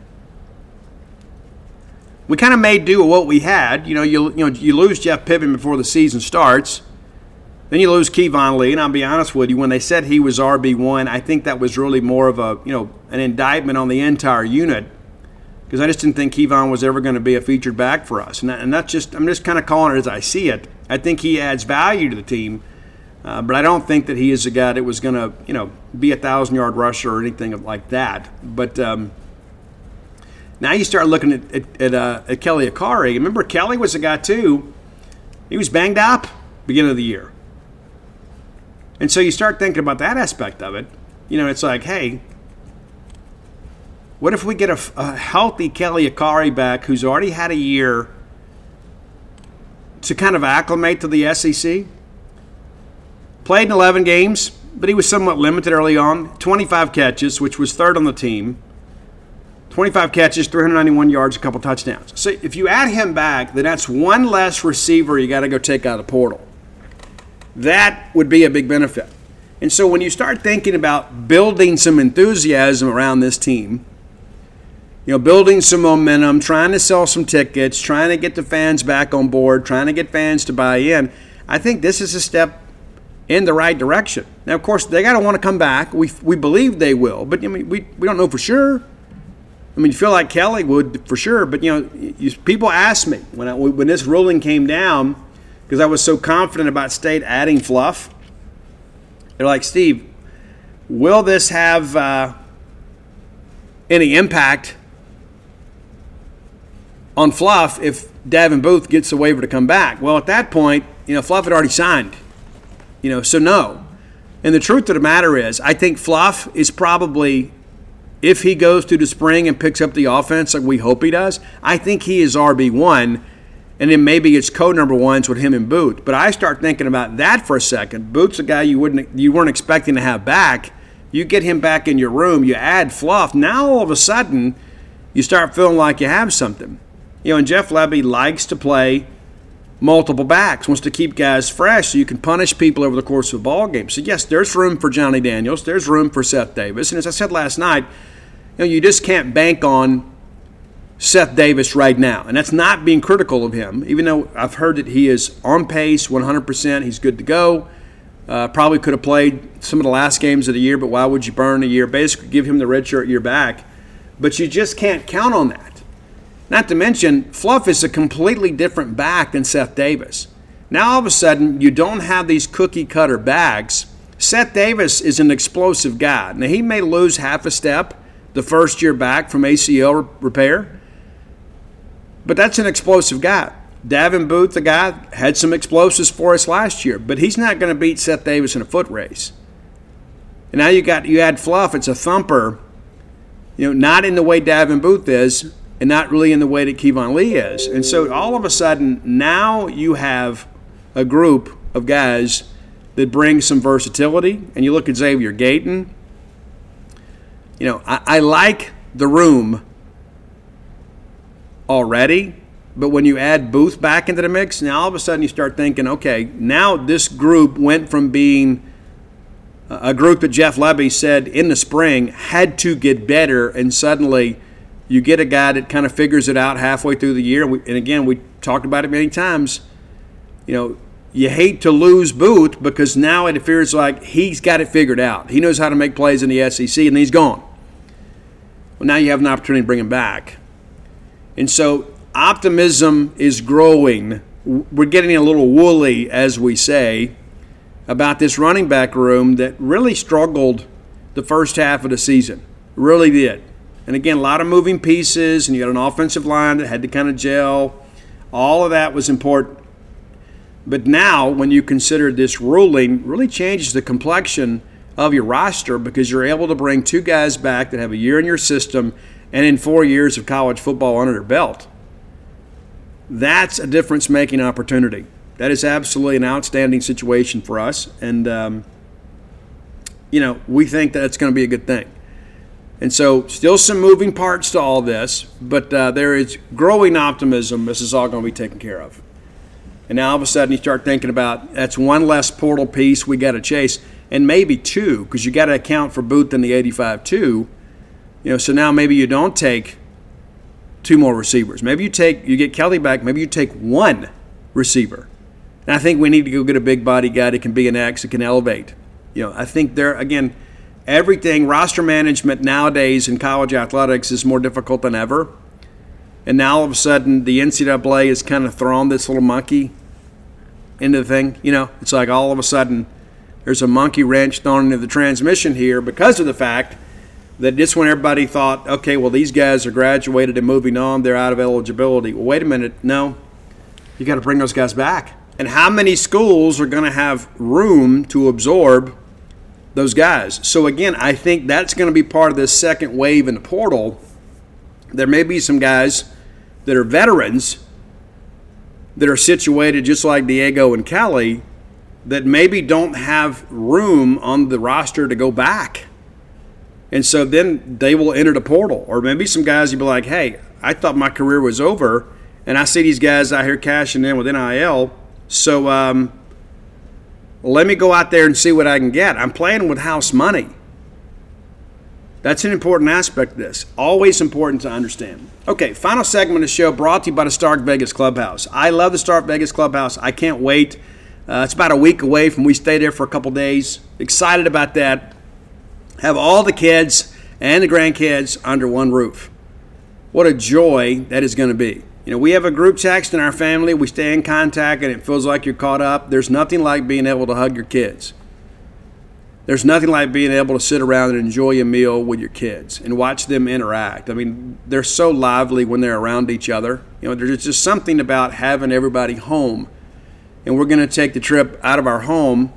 We kind of made do with what we had. You know, you you know you lose Jeff Piven before the season starts. Then you lose Kevon Lee. And I'll be honest with you, when they said he was R B one, I think that was really more of a, you know, an indictment on the entire unit. Because I just didn't think Kevon was ever going to be a featured back for us. And, that, and that's just, I'm just kind of calling it as I see it. I think he adds value to the team, uh, but I don't think that he is a guy that was going to, you know, be a thousand-yard rusher or anything like that. But um, now you start looking at at, at, uh, at Kelly Akari. Remember, Kelly was a guy too. He was banged up beginning of the year, and so you start thinking about that aspect of it. You know, it's like, hey, what if we get a, a healthy Kelly Akari back who's already had a year to kind of acclimate to the S E C? Played in eleven games, but he was somewhat limited early on. twenty-five catches, which was third on the team. twenty-five catches, three hundred ninety-one yards, a couple touchdowns. So if you add him back, then that's one less receiver you got to go take out of the portal. That would be a big benefit. And so when you start thinking about building some enthusiasm around this team, you know, building some momentum, trying to sell some tickets, trying to get the fans back on board, trying to get fans to buy in, I think this is a step in the right direction. Now, of course, they got to want to come back. We we believe they will, but I mean, we, we don't know for sure. I mean, you feel like Kelly would for sure, but, you know, you, people asked me when I, when this ruling came down, because I was so confident about State adding Fluff. They're like, Steve, will this have uh, any impact on Fluff if Davin Booth gets a waiver to come back? Well, at that point, you know, Fluff had already signed. You know, so no. And the truth of the matter is, I think Fluff is probably, if he goes through the spring and picks up the offense like we hope he does, I think he is R B one, and then maybe it's co-number ones with him and Booth. But I start thinking about that for a second. Booth's a guy you wouldn't, you weren't expecting to have back. You get him back in your room, you add Fluff. Now all of a sudden, you start feeling like you have something. You know, and Jeff Lebby likes to play multiple backs, wants to keep guys fresh so you can punish people over the course of a ball game. So, yes, there's room for Johnny Daniels. There's room for Seth Davis. And as I said last night, you know, you just can't bank on Seth Davis right now. And that's not being critical of him, even though I've heard that he is on pace, one hundred percent. He's good to go. Uh, probably could have played some of the last games of the year, but why would you burn a year? Basically, give him the redshirt year back. But you just can't count on that. Not to mention, Fluff is a completely different back than Seth Davis. Now, all of a sudden, you don't have these cookie-cutter backs. Seth Davis is an explosive guy. Now, he may lose half a step the first year back from A C L repair, but that's an explosive guy. Davin Booth, the guy, had some explosives for us last year, but he's not going to beat Seth Davis in a foot race. And now you got you add Fluff, it's a thumper, you know, not in the way Davin Booth is, and not really in the way that Kevon Lee is. And so all of a sudden, now you have a group of guys that bring some versatility. And you look at Xavier Gayton. You know, I, I like the room already, but when you add Booth back into the mix, now all of a sudden you start thinking, okay, now this group went from being a group that Jeff Lebby said in the spring had to get better, and suddenly you get a guy that kind of figures it out halfway through the year. And again, we talked about it many times. You know, you hate to lose Booth because now it appears like he's got it figured out. He knows how to make plays in the S E C, and he's gone. Well, now you have an opportunity to bring him back. And so optimism is growing. We're getting a little woolly, as we say, about this running back room that really struggled the first half of the season. Really did. And again, a lot of moving pieces, and you got an offensive line that had to kind of gel. All of that was important. But now, when you consider this ruling, really changes the complexion of your roster because you're able to bring two guys back that have a year in your system and in four years of college football under their belt. That's a difference-making opportunity. That is absolutely an outstanding situation for us. And, um, you know, we think that's going to be a good thing. And so still some moving parts to all this, but uh, there is growing optimism this is all going to be taken care of. And now all of a sudden you start thinking about that's one less portal piece we got to chase, and maybe two, because you got to account for Booth in the eighty-five too. You know, so now maybe you don't take two more receivers. Maybe you take you get Kelly back. Maybe you take one receiver. And I think we need to go get a big body guy that can be an X, that can elevate. You know, I think there again. Everything, roster management nowadays in college athletics is more difficult than ever. And now all of a sudden the N C double A has kind of thrown this little monkey into the thing. You know, it's like all of a sudden there's a monkey wrench thrown into the transmission here because of the fact that just when everybody thought, okay, well, these guys are graduated and moving on, they're out of eligibility. Well, wait a minute. No, you got to bring those guys back. And how many schools are going to have room to absorb those guys? So again, I think that's going to be part of this second wave in the portal. There may be some guys that are veterans that are situated just like Diego and Kelly that maybe don't have room on the roster to go back. And so then they will enter the portal. Or maybe some guys you'll be like, hey, I thought my career was over, and I see these guys out here cashing in with N I L, so um, let me go out there and see what I can get. I'm playing with house money. That's an important aspect of this. Always important to understand. Okay, final segment of the show brought to you by the Stark Vegas Clubhouse. I love the Stark Vegas Clubhouse. I can't wait. Uh, it's about a week away from we stay there for a couple days. Excited about that. Have all the kids and the grandkids under one roof. What a joy that is going to be. You know, we have a group text in our family. We stay in contact, and it feels like you're caught up. There's nothing like being able to hug your kids. There's nothing like being able to sit around and enjoy a meal with your kids and watch them interact. I mean, they're so lively when they're around each other. You know, there's just something about having everybody home. And we're going to take the trip out of our home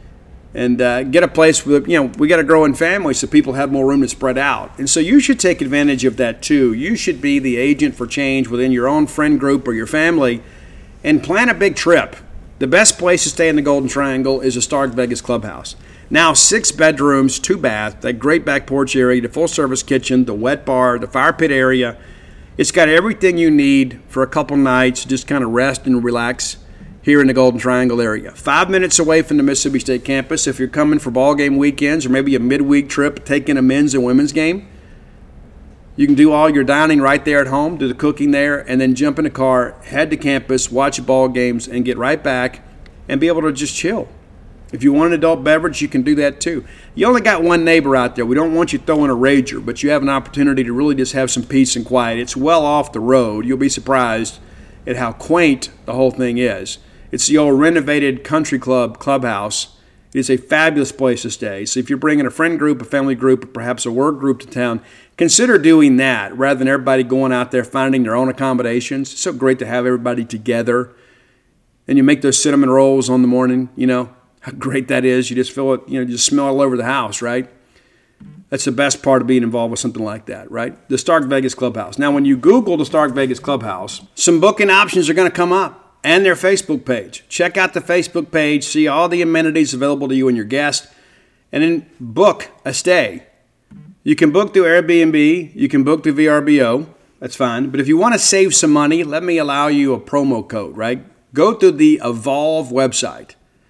and uh, get a place with, you know, we got a growing family so people have more room to spread out. And so you should take advantage of that too. You should be the agent for change within your own friend group or your family and plan a big trip. The best place to stay in the Golden Triangle is the Stark Vegas Clubhouse. Now six bedrooms, two baths, that great back porch area, the full service kitchen, the wet bar, the fire pit area. It's got everything you need for a couple nights, just kind of rest and relax here in the Golden Triangle area. Five minutes away from the Mississippi State campus. If you're coming for ball game weekends or maybe a midweek trip, taking a men's and women's game, you can do all your dining right there at home, do the cooking there, and then jump in the car, head to campus, watch ball games, and get right back and be able to just chill. If you want an adult beverage, you can do that too. You only got one neighbor out there. We don't want you throwing a rager, but you have an opportunity to really just have some peace and quiet. It's well off the road. You'll be surprised at how quaint the whole thing is. It's the old renovated country club clubhouse. It is a fabulous place to stay. So if you're bringing a friend group, a family group, or perhaps a work group to town, consider doing that rather than everybody going out there finding their own accommodations. It's so great to have everybody together. And you make those cinnamon rolls on the morning, you know, how great that is. You just feel it, you know, you just smell all over the house, right? That's the best part of being involved with something like that, right? The Stark Vegas Clubhouse. Now, when you Google the Stark Vegas Clubhouse, some booking options are going to come up and their Facebook page. Check out the Facebook page, see all the amenities available to you and your guest, and then book a stay. You can book through Airbnb. You can book through V R B O. That's fine. But if you want to save some money, let me allow you a promo code, right? Go to the Evolve website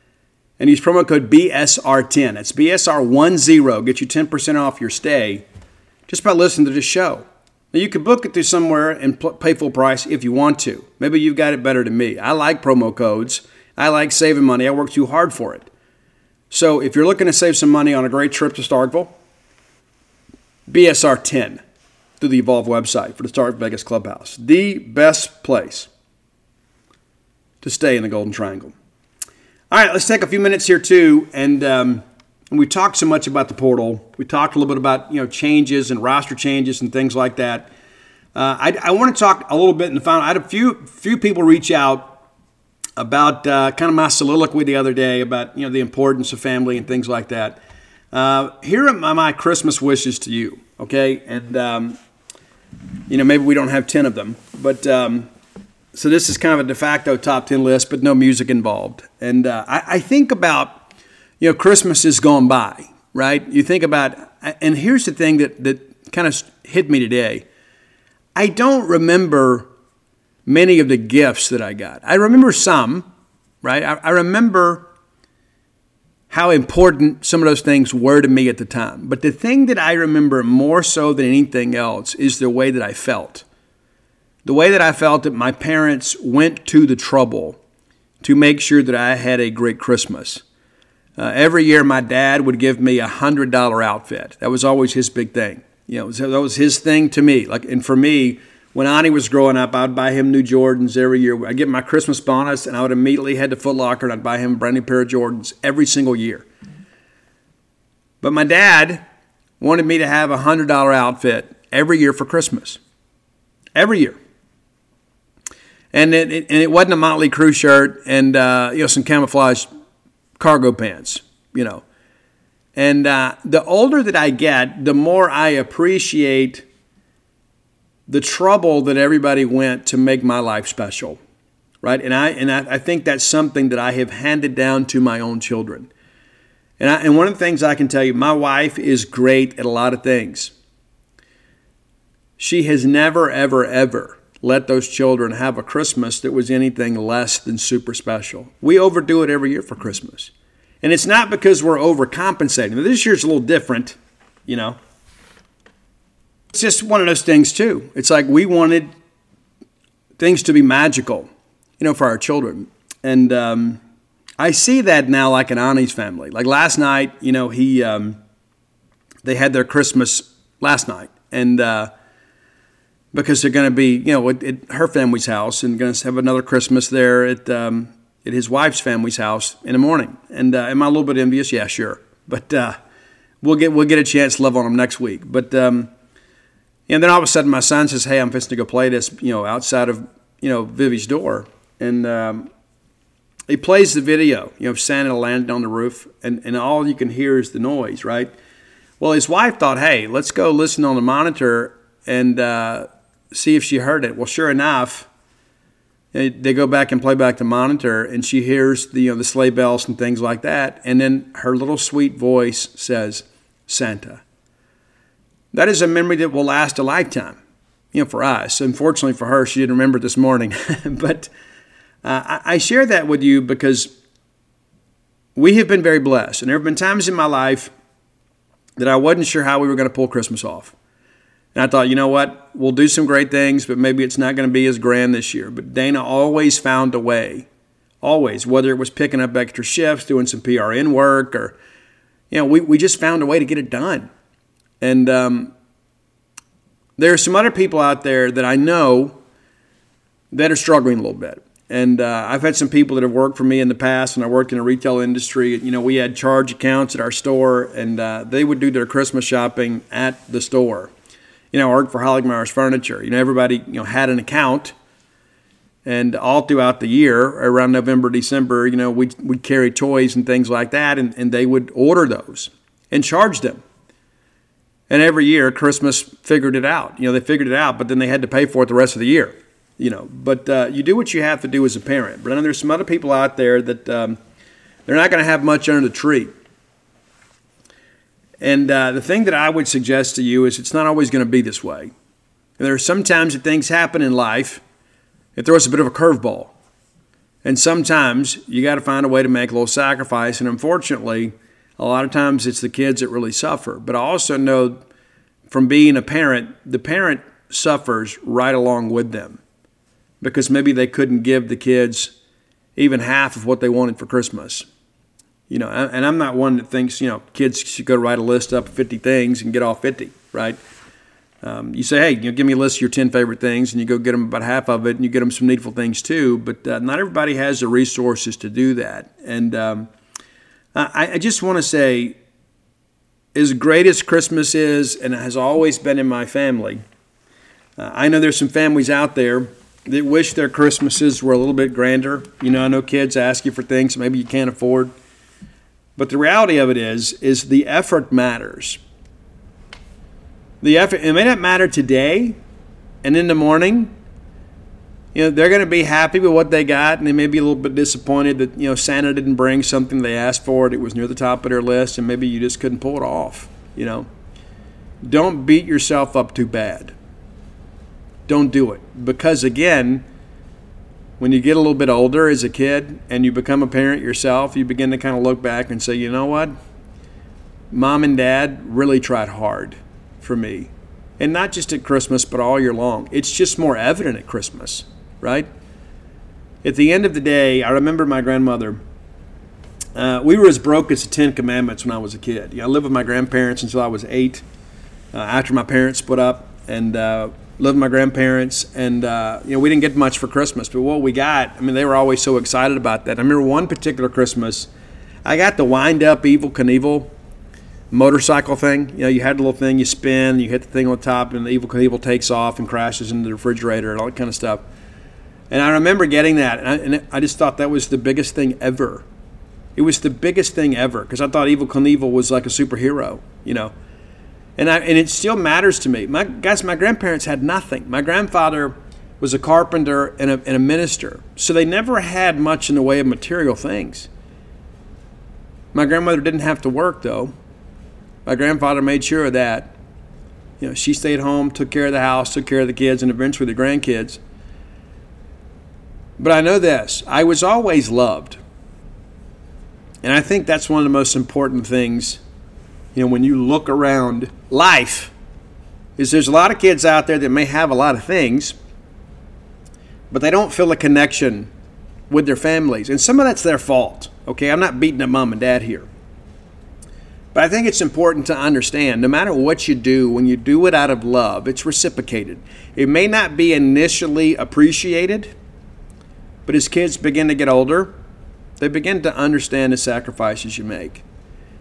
and use promo code B S R ten. That's B S R ten. Get you ten percent off your stay just by listening to this show. Now, you can book it through somewhere and pay full price if you want to. Maybe you've got it better than me. I like promo codes. I like saving money. I work too hard for it. So if you're looking to save some money on a great trip to Starkville, B S R ten through the Evolve website for the Stark Vegas Clubhouse. The best place to stay in the Golden Triangle. All right, let's take a few minutes here too, and um, we talked so much about the portal. We talked a little bit about you know changes and roster changes and things like that. Uh, I, I want to talk a little bit in the final. I had a few few people reach out about uh, kind of my soliloquy the other day about you know the importance of family and things like that. Uh, here are my, my Christmas wishes to you, okay? And um, you know maybe we don't have ten of them, but. Um, So this is kind of a de facto top ten list, but no music involved. And uh, I, I think about, you know, Christmas is gone by, right? You think about, and here's the thing that, that kind of hit me today. I don't remember many of the gifts that I got. I remember some, right? I, I remember how important some of those things were to me at the time. But the thing that I remember more so than anything else is the way that I felt. The way that I felt that my parents went to the trouble to make sure that I had a great Christmas. Uh, every year, my dad would give me a one hundred dollars outfit. That was always his big thing. You know, so that was his thing to me. Like, and for me, when Ani was growing up, I'd buy him new Jordans every year. I'd get my Christmas bonus, and I would immediately head to Foot Locker, and I'd buy him a brand new pair of Jordans every single year. But my dad wanted me to have a one hundred dollars outfit every year for Christmas. Every year. And it, it, and it wasn't a Motley Crue shirt and, uh, you know, some camouflage cargo pants, you know. And uh, the older that I get, the more I appreciate the trouble that everybody went to make my life special, right? And I and I, I think that's something that I have handed down to my own children. And, I, and one of the things I can tell you, my wife is great at a lot of things. She has never, ever, ever let those children have a Christmas that was anything less than super special. We overdo it every year for Christmas. And it's not because we're overcompensating. This year's a little different, you know. It's just one of those things, too. It's like we wanted things to be magical, you know, for our children. And um, I see that now like in Ani's family. Like last night, you know, he um, they had their Christmas last night. And uh because they're going to be, you know, at, at her family's house and going to have another Christmas there at um, at his wife's family's house in the morning. And uh, am I a little bit envious? Yeah, sure. But uh, we'll get we'll get a chance to love on them next week. But um, and then all of a sudden, my son says, "Hey, I'm fixing to go play this, you know, outside of you know Vivi's door," and um, he plays the video, you know, of Santa landing on the roof, and, and all you can hear is the noise, right? Well, his wife thought, "Hey, let's go listen on the monitor and uh, see if she heard it." Well, sure enough, they, they go back and play back the monitor, and she hears the you know the sleigh bells and things like that, and then her little sweet voice says, "Santa." That is a memory that will last a lifetime, you know, for us. Unfortunately for her, she didn't remember it this morning. But uh, I, I share that with you because we have been very blessed. And there have been times in my life that I wasn't sure how we were going to pull Christmas off. And I thought, you know what, we'll do some great things, but maybe it's not going to be as grand this year. But Dana always found a way, always, whether it was picking up extra shifts, doing some P R N work, or, you know, we, we just found a way to get it done. And um, there are some other people out there that I know that are struggling a little bit. And uh, I've had some people that have worked for me in the past, and I worked in the retail industry. You know, we had charge accounts at our store, and uh, they would do their Christmas shopping at the store. You know, I worked for Holligmeyer's Furniture. You know, everybody you know had an account, and all throughout the year, around November, December, you know, we'd, we'd carry toys and things like that, and, and they would order those and charge them. And every year, Christmas figured it out. You know, they figured it out, but then they had to pay for it the rest of the year. You know, but uh, you do what you have to do as a parent. But I know there's some other people out there that um, they're not going to have much under the tree. And uh, the thing that I would suggest to you is it's not always going to be this way. There are some times that things happen in life that throw us a bit of a curveball. And sometimes you got to find a way to make a little sacrifice. And unfortunately, a lot of times it's the kids that really suffer. But I also know from being a parent, the parent suffers right along with them because maybe they couldn't give the kids even half of what they wanted for Christmas. You know, and I'm not one that thinks, you know, kids should go write a list up of fifty things and get all fifty, right? Um, you say, hey, you know, give me a list of your ten favorite things, and you go get them about half of it, and you get them some needful things too. But uh, not everybody has the resources to do that. And um, I, I just want to say, as great as Christmas is, and it has always been in my family, uh, I know there's some families out there that wish their Christmases were a little bit grander. You know, I know kids ask you for things maybe you can't afford. But the reality of it is, is the effort matters. The effort, it may not matter today and in the morning. You know, they're going to be happy with what they got, and they may be a little bit disappointed that, you know, Santa didn't bring something they asked for. It was near the top of their list, and maybe you just couldn't pull it off, you know. Don't beat yourself up too bad. Don't do it. Because, again, when you get a little bit older as a kid and you become a parent yourself, you begin to kind of look back and say, you know what? Mom and Dad really tried hard for me. And not just at Christmas, but all year long. It's just more evident at Christmas. Right? At the end of the day, I remember my grandmother. Uh, we were as broke as the Ten Commandments when I was a kid. You know, I lived with my grandparents until I was eight. Uh, after my parents split up, and uh, lived with my grandparents, and uh, you know, we didn't get much for Christmas. But what we got, I mean, they were always so excited about that. I remember one particular Christmas, I got the wind-up Evel Knievel motorcycle thing. You know, you had the little thing, you spin, you hit the thing on top, and the Evel Knievel takes off and crashes into the refrigerator and all that kind of stuff. And I remember getting that, and I, and I just thought that was the biggest thing ever. It was the biggest thing ever, because I thought Evel Knievel was like a superhero, you know. And I, and it still matters to me. My guys, my grandparents had nothing. My grandfather was a carpenter and a, and a minister, so they never had much in the way of material things. My grandmother didn't have to work, though. My grandfather made sure of that. You know, she stayed home, took care of the house, took care of the kids, and eventually the grandkids. But I know this, I was always loved. And I think that's one of the most important things, you know, when you look around life, is there's a lot of kids out there that may have a lot of things, but they don't feel a connection with their families. And some of that's their fault, okay? I'm not beating up mom and dad here. But I think it's important to understand, no matter what you do, when you do it out of love, it's reciprocated. It may not be initially appreciated, but as kids begin to get older, they begin to understand the sacrifices you make.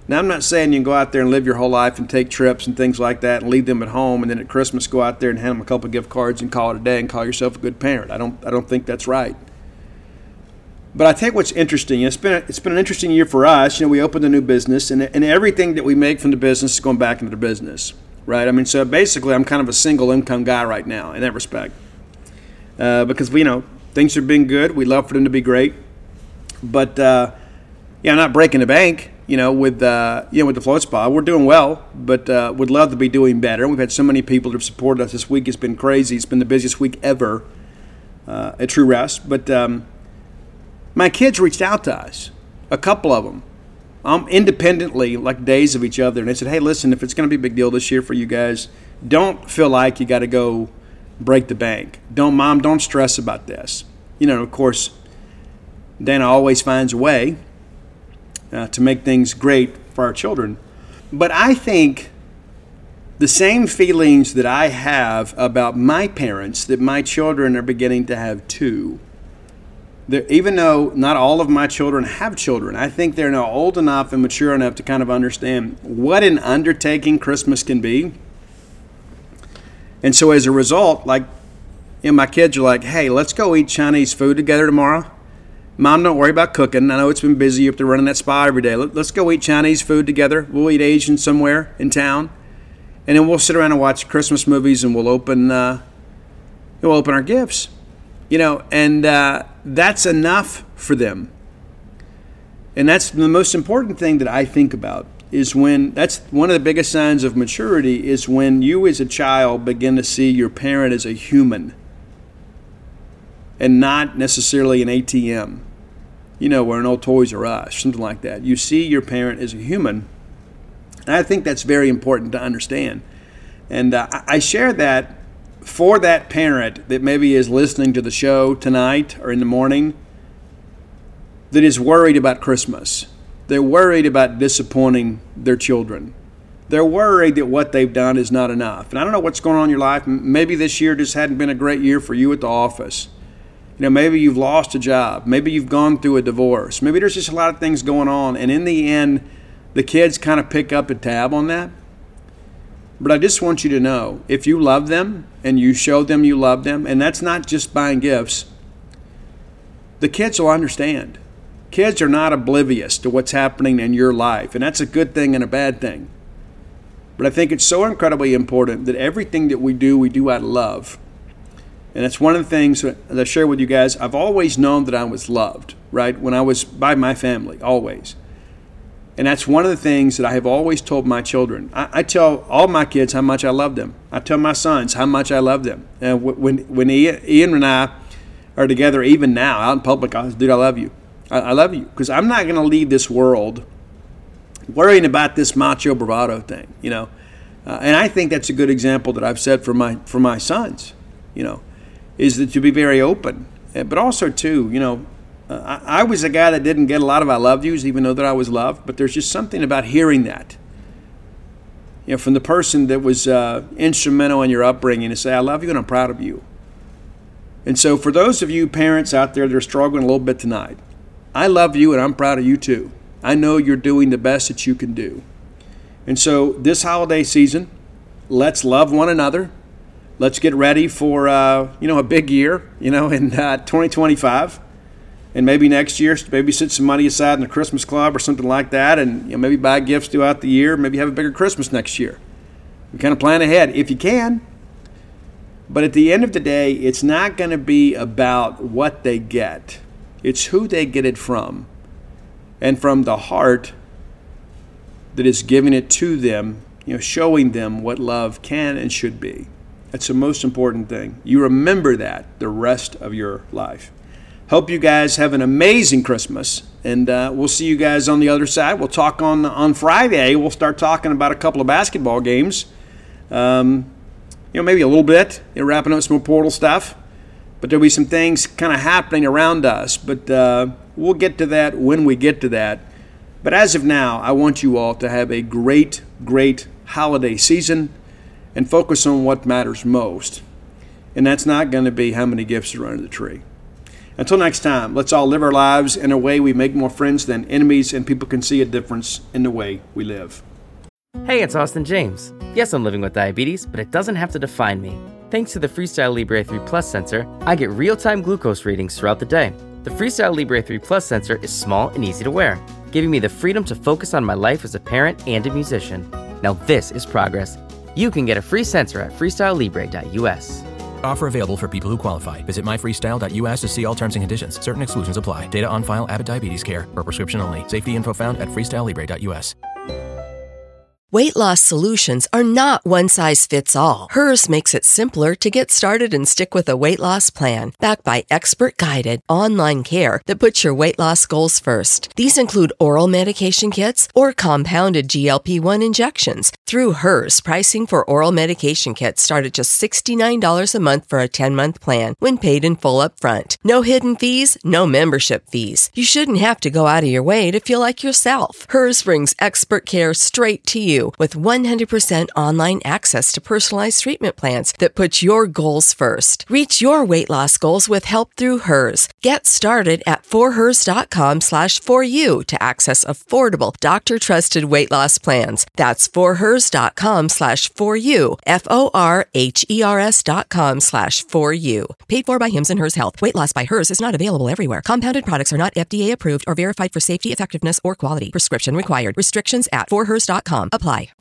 Now, I'm not saying you can go out there and live your whole life and take trips and things like that and leave them at home, and then at Christmas go out there and hand them a couple of gift cards and call it a day and call yourself a good parent. I don't I don't think that's right. But I think what's interesting, it's been a, it's been an interesting year for us. You know, we opened a new business, and and everything that we make from the business is going back into the business, right? I mean, so basically, I'm kind of a single income guy right now in that respect, uh, because we, you know, things are being good. We love for them to be great, but uh, yeah, I'm not breaking the bank. You know, with uh, you know, with the Float Spa, we're doing well, but uh, would love to be doing better. We've had so many people that have supported us this week. It's been crazy. It's been the busiest week ever uh, at True Rest. But um, my kids reached out to us, a couple of them, um, independently, like days of each other, and they said, "Hey, listen, if it's going to be a big deal this year for you guys, don't feel like you got to go break the bank. Don't, Mom, don't stress about this." You know, of course, Dana always finds a way Uh, to make things great for our children. But I think the same feelings that I have about my parents that my children are beginning to have too. They're, even though not all of my children have children, I think they're now old enough and mature enough to kind of understand what an undertaking Christmas can be. And so as a result, like, you know, my kids are like, "Hey, let's go eat Chinese food together tomorrow. Mom, don't worry about cooking. I know it's been busy up there running that spa every day. Let's go eat Chinese food together. We'll eat Asian somewhere in town, and then we'll sit around and watch Christmas movies, and we'll open uh, we'll open our gifts." You know, and uh, that's enough for them. And that's the most important thing that I think about is when that's one of the biggest signs of maturity is when you as a child begin to see your parent as a human and not necessarily an A T M, you know, or an old Toys R Us, something like that. You see your parent as a human, and I think that's very important to understand. And uh, I share that for that parent that maybe is listening to the show tonight or in the morning that is worried about Christmas. They're worried about disappointing their children. They're worried that what they've done is not enough. And I don't know what's going on in your life. Maybe this year just hadn't been a great year for you at the office. You know, maybe you've lost a job. Maybe you've gone through a divorce. Maybe there's just a lot of things going on. And in the end, the kids kind of pick up a tab on that. But I just want you to know, if you love them and you show them you love them, and that's not just buying gifts, the kids will understand. Kids are not oblivious to what's happening in your life. And that's a good thing and a bad thing. But I think it's so incredibly important that everything that we do, we do out of love. And that's one of the things that I share with you guys. I've always known that I was loved, right? When I was by my family, always. And that's one of the things that I have always told my children. I, I tell all my kids how much I love them. I tell my sons how much I love them. And when when Ian, Ian and I are together, even now, out in public, I say, "Dude, I love you. I, I love you." Because I'm not going to leave this world worrying about this macho bravado thing, you know. Uh, and I think that's a good example that I've set for my for my sons, you know. Is that to be very open. But also, too, you know, uh, I, I was a guy that didn't get a lot of I love yous, even though that I was loved, but there's just something about hearing that, you know, from the person that was uh, instrumental in your upbringing to say, "I love you and I'm proud of you." And so for those of you parents out there that are struggling a little bit tonight, I love you and I'm proud of you too. I know you're doing the best that you can do. And so this holiday season, let's love one another. Let's get ready for, uh, you know, a big year, you know, in uh, twenty twenty-five. And maybe next year, maybe set some money aside in the Christmas club or something like that, and you know, maybe buy gifts throughout the year. Maybe have a bigger Christmas next year. You kind of plan ahead if you can. But at the end of the day, it's not going to be about what they get. It's who they get it from. And from the heart that is giving it to them, you know, showing them what love can and should be. That's the most important thing. You remember that the rest of your life. Hope you guys have an amazing Christmas, and uh, we'll see you guys on the other side. We'll talk on on Friday. We'll start talking about a couple of basketball games. Um, you know, maybe a little bit. You know, wrapping up some more portal stuff. But there'll be some things kind of happening around us. But uh, we'll get to that when we get to that. But as of now, I want you all to have a great, great holiday season and focus on what matters most. And that's not going to be how many gifts are under the tree. Until next time, let's all live our lives in a way we make more friends than enemies, and people can see a difference in the way we live. Hey, it's Austin James. Yes, I'm living with diabetes, but it doesn't have to define me. Thanks to the Freestyle Libre three Plus sensor, I get real-time glucose readings throughout the day. The Freestyle Libre three Plus sensor is small and easy to wear, giving me the freedom to focus on my life as a parent and a musician. Now this is progress. You can get a free sensor at freestyle libre dot u s. Offer available for people who qualify. Visit my freestyle dot u s to see all terms and conditions. Certain exclusions apply. Data on file. Abbott Diabetes Care. For prescription only. Safety info found at freestyle libre dot u s. Weight loss solutions are not one size fits all. Hers makes it simpler to get started and stick with a weight loss plan, backed by expert-guided online care that puts your weight loss goals first. These include oral medication kits or compounded G L P one injections. Through Hers, pricing for oral medication kits start at just sixty-nine dollars a month for a ten-month plan when paid in full upfront. No hidden fees, no membership fees. You shouldn't have to go out of your way to feel like yourself. Hers brings expert care straight to you with one hundred percent online access to personalized treatment plans that put your goals first. Reach your weight loss goals with help through Hers. Get started at forhers.com slash for you to access affordable, doctor-trusted weight loss plans. That's forhers.com slash for you, F-O-R-H-E-R-S dot com slash for you. Paid for by Hims and Hers Health. Weight loss by Hers is not available everywhere. Compounded products are not F D A approved or verified for safety, effectiveness, or quality. Prescription required. Restrictions at forhers dot com apply.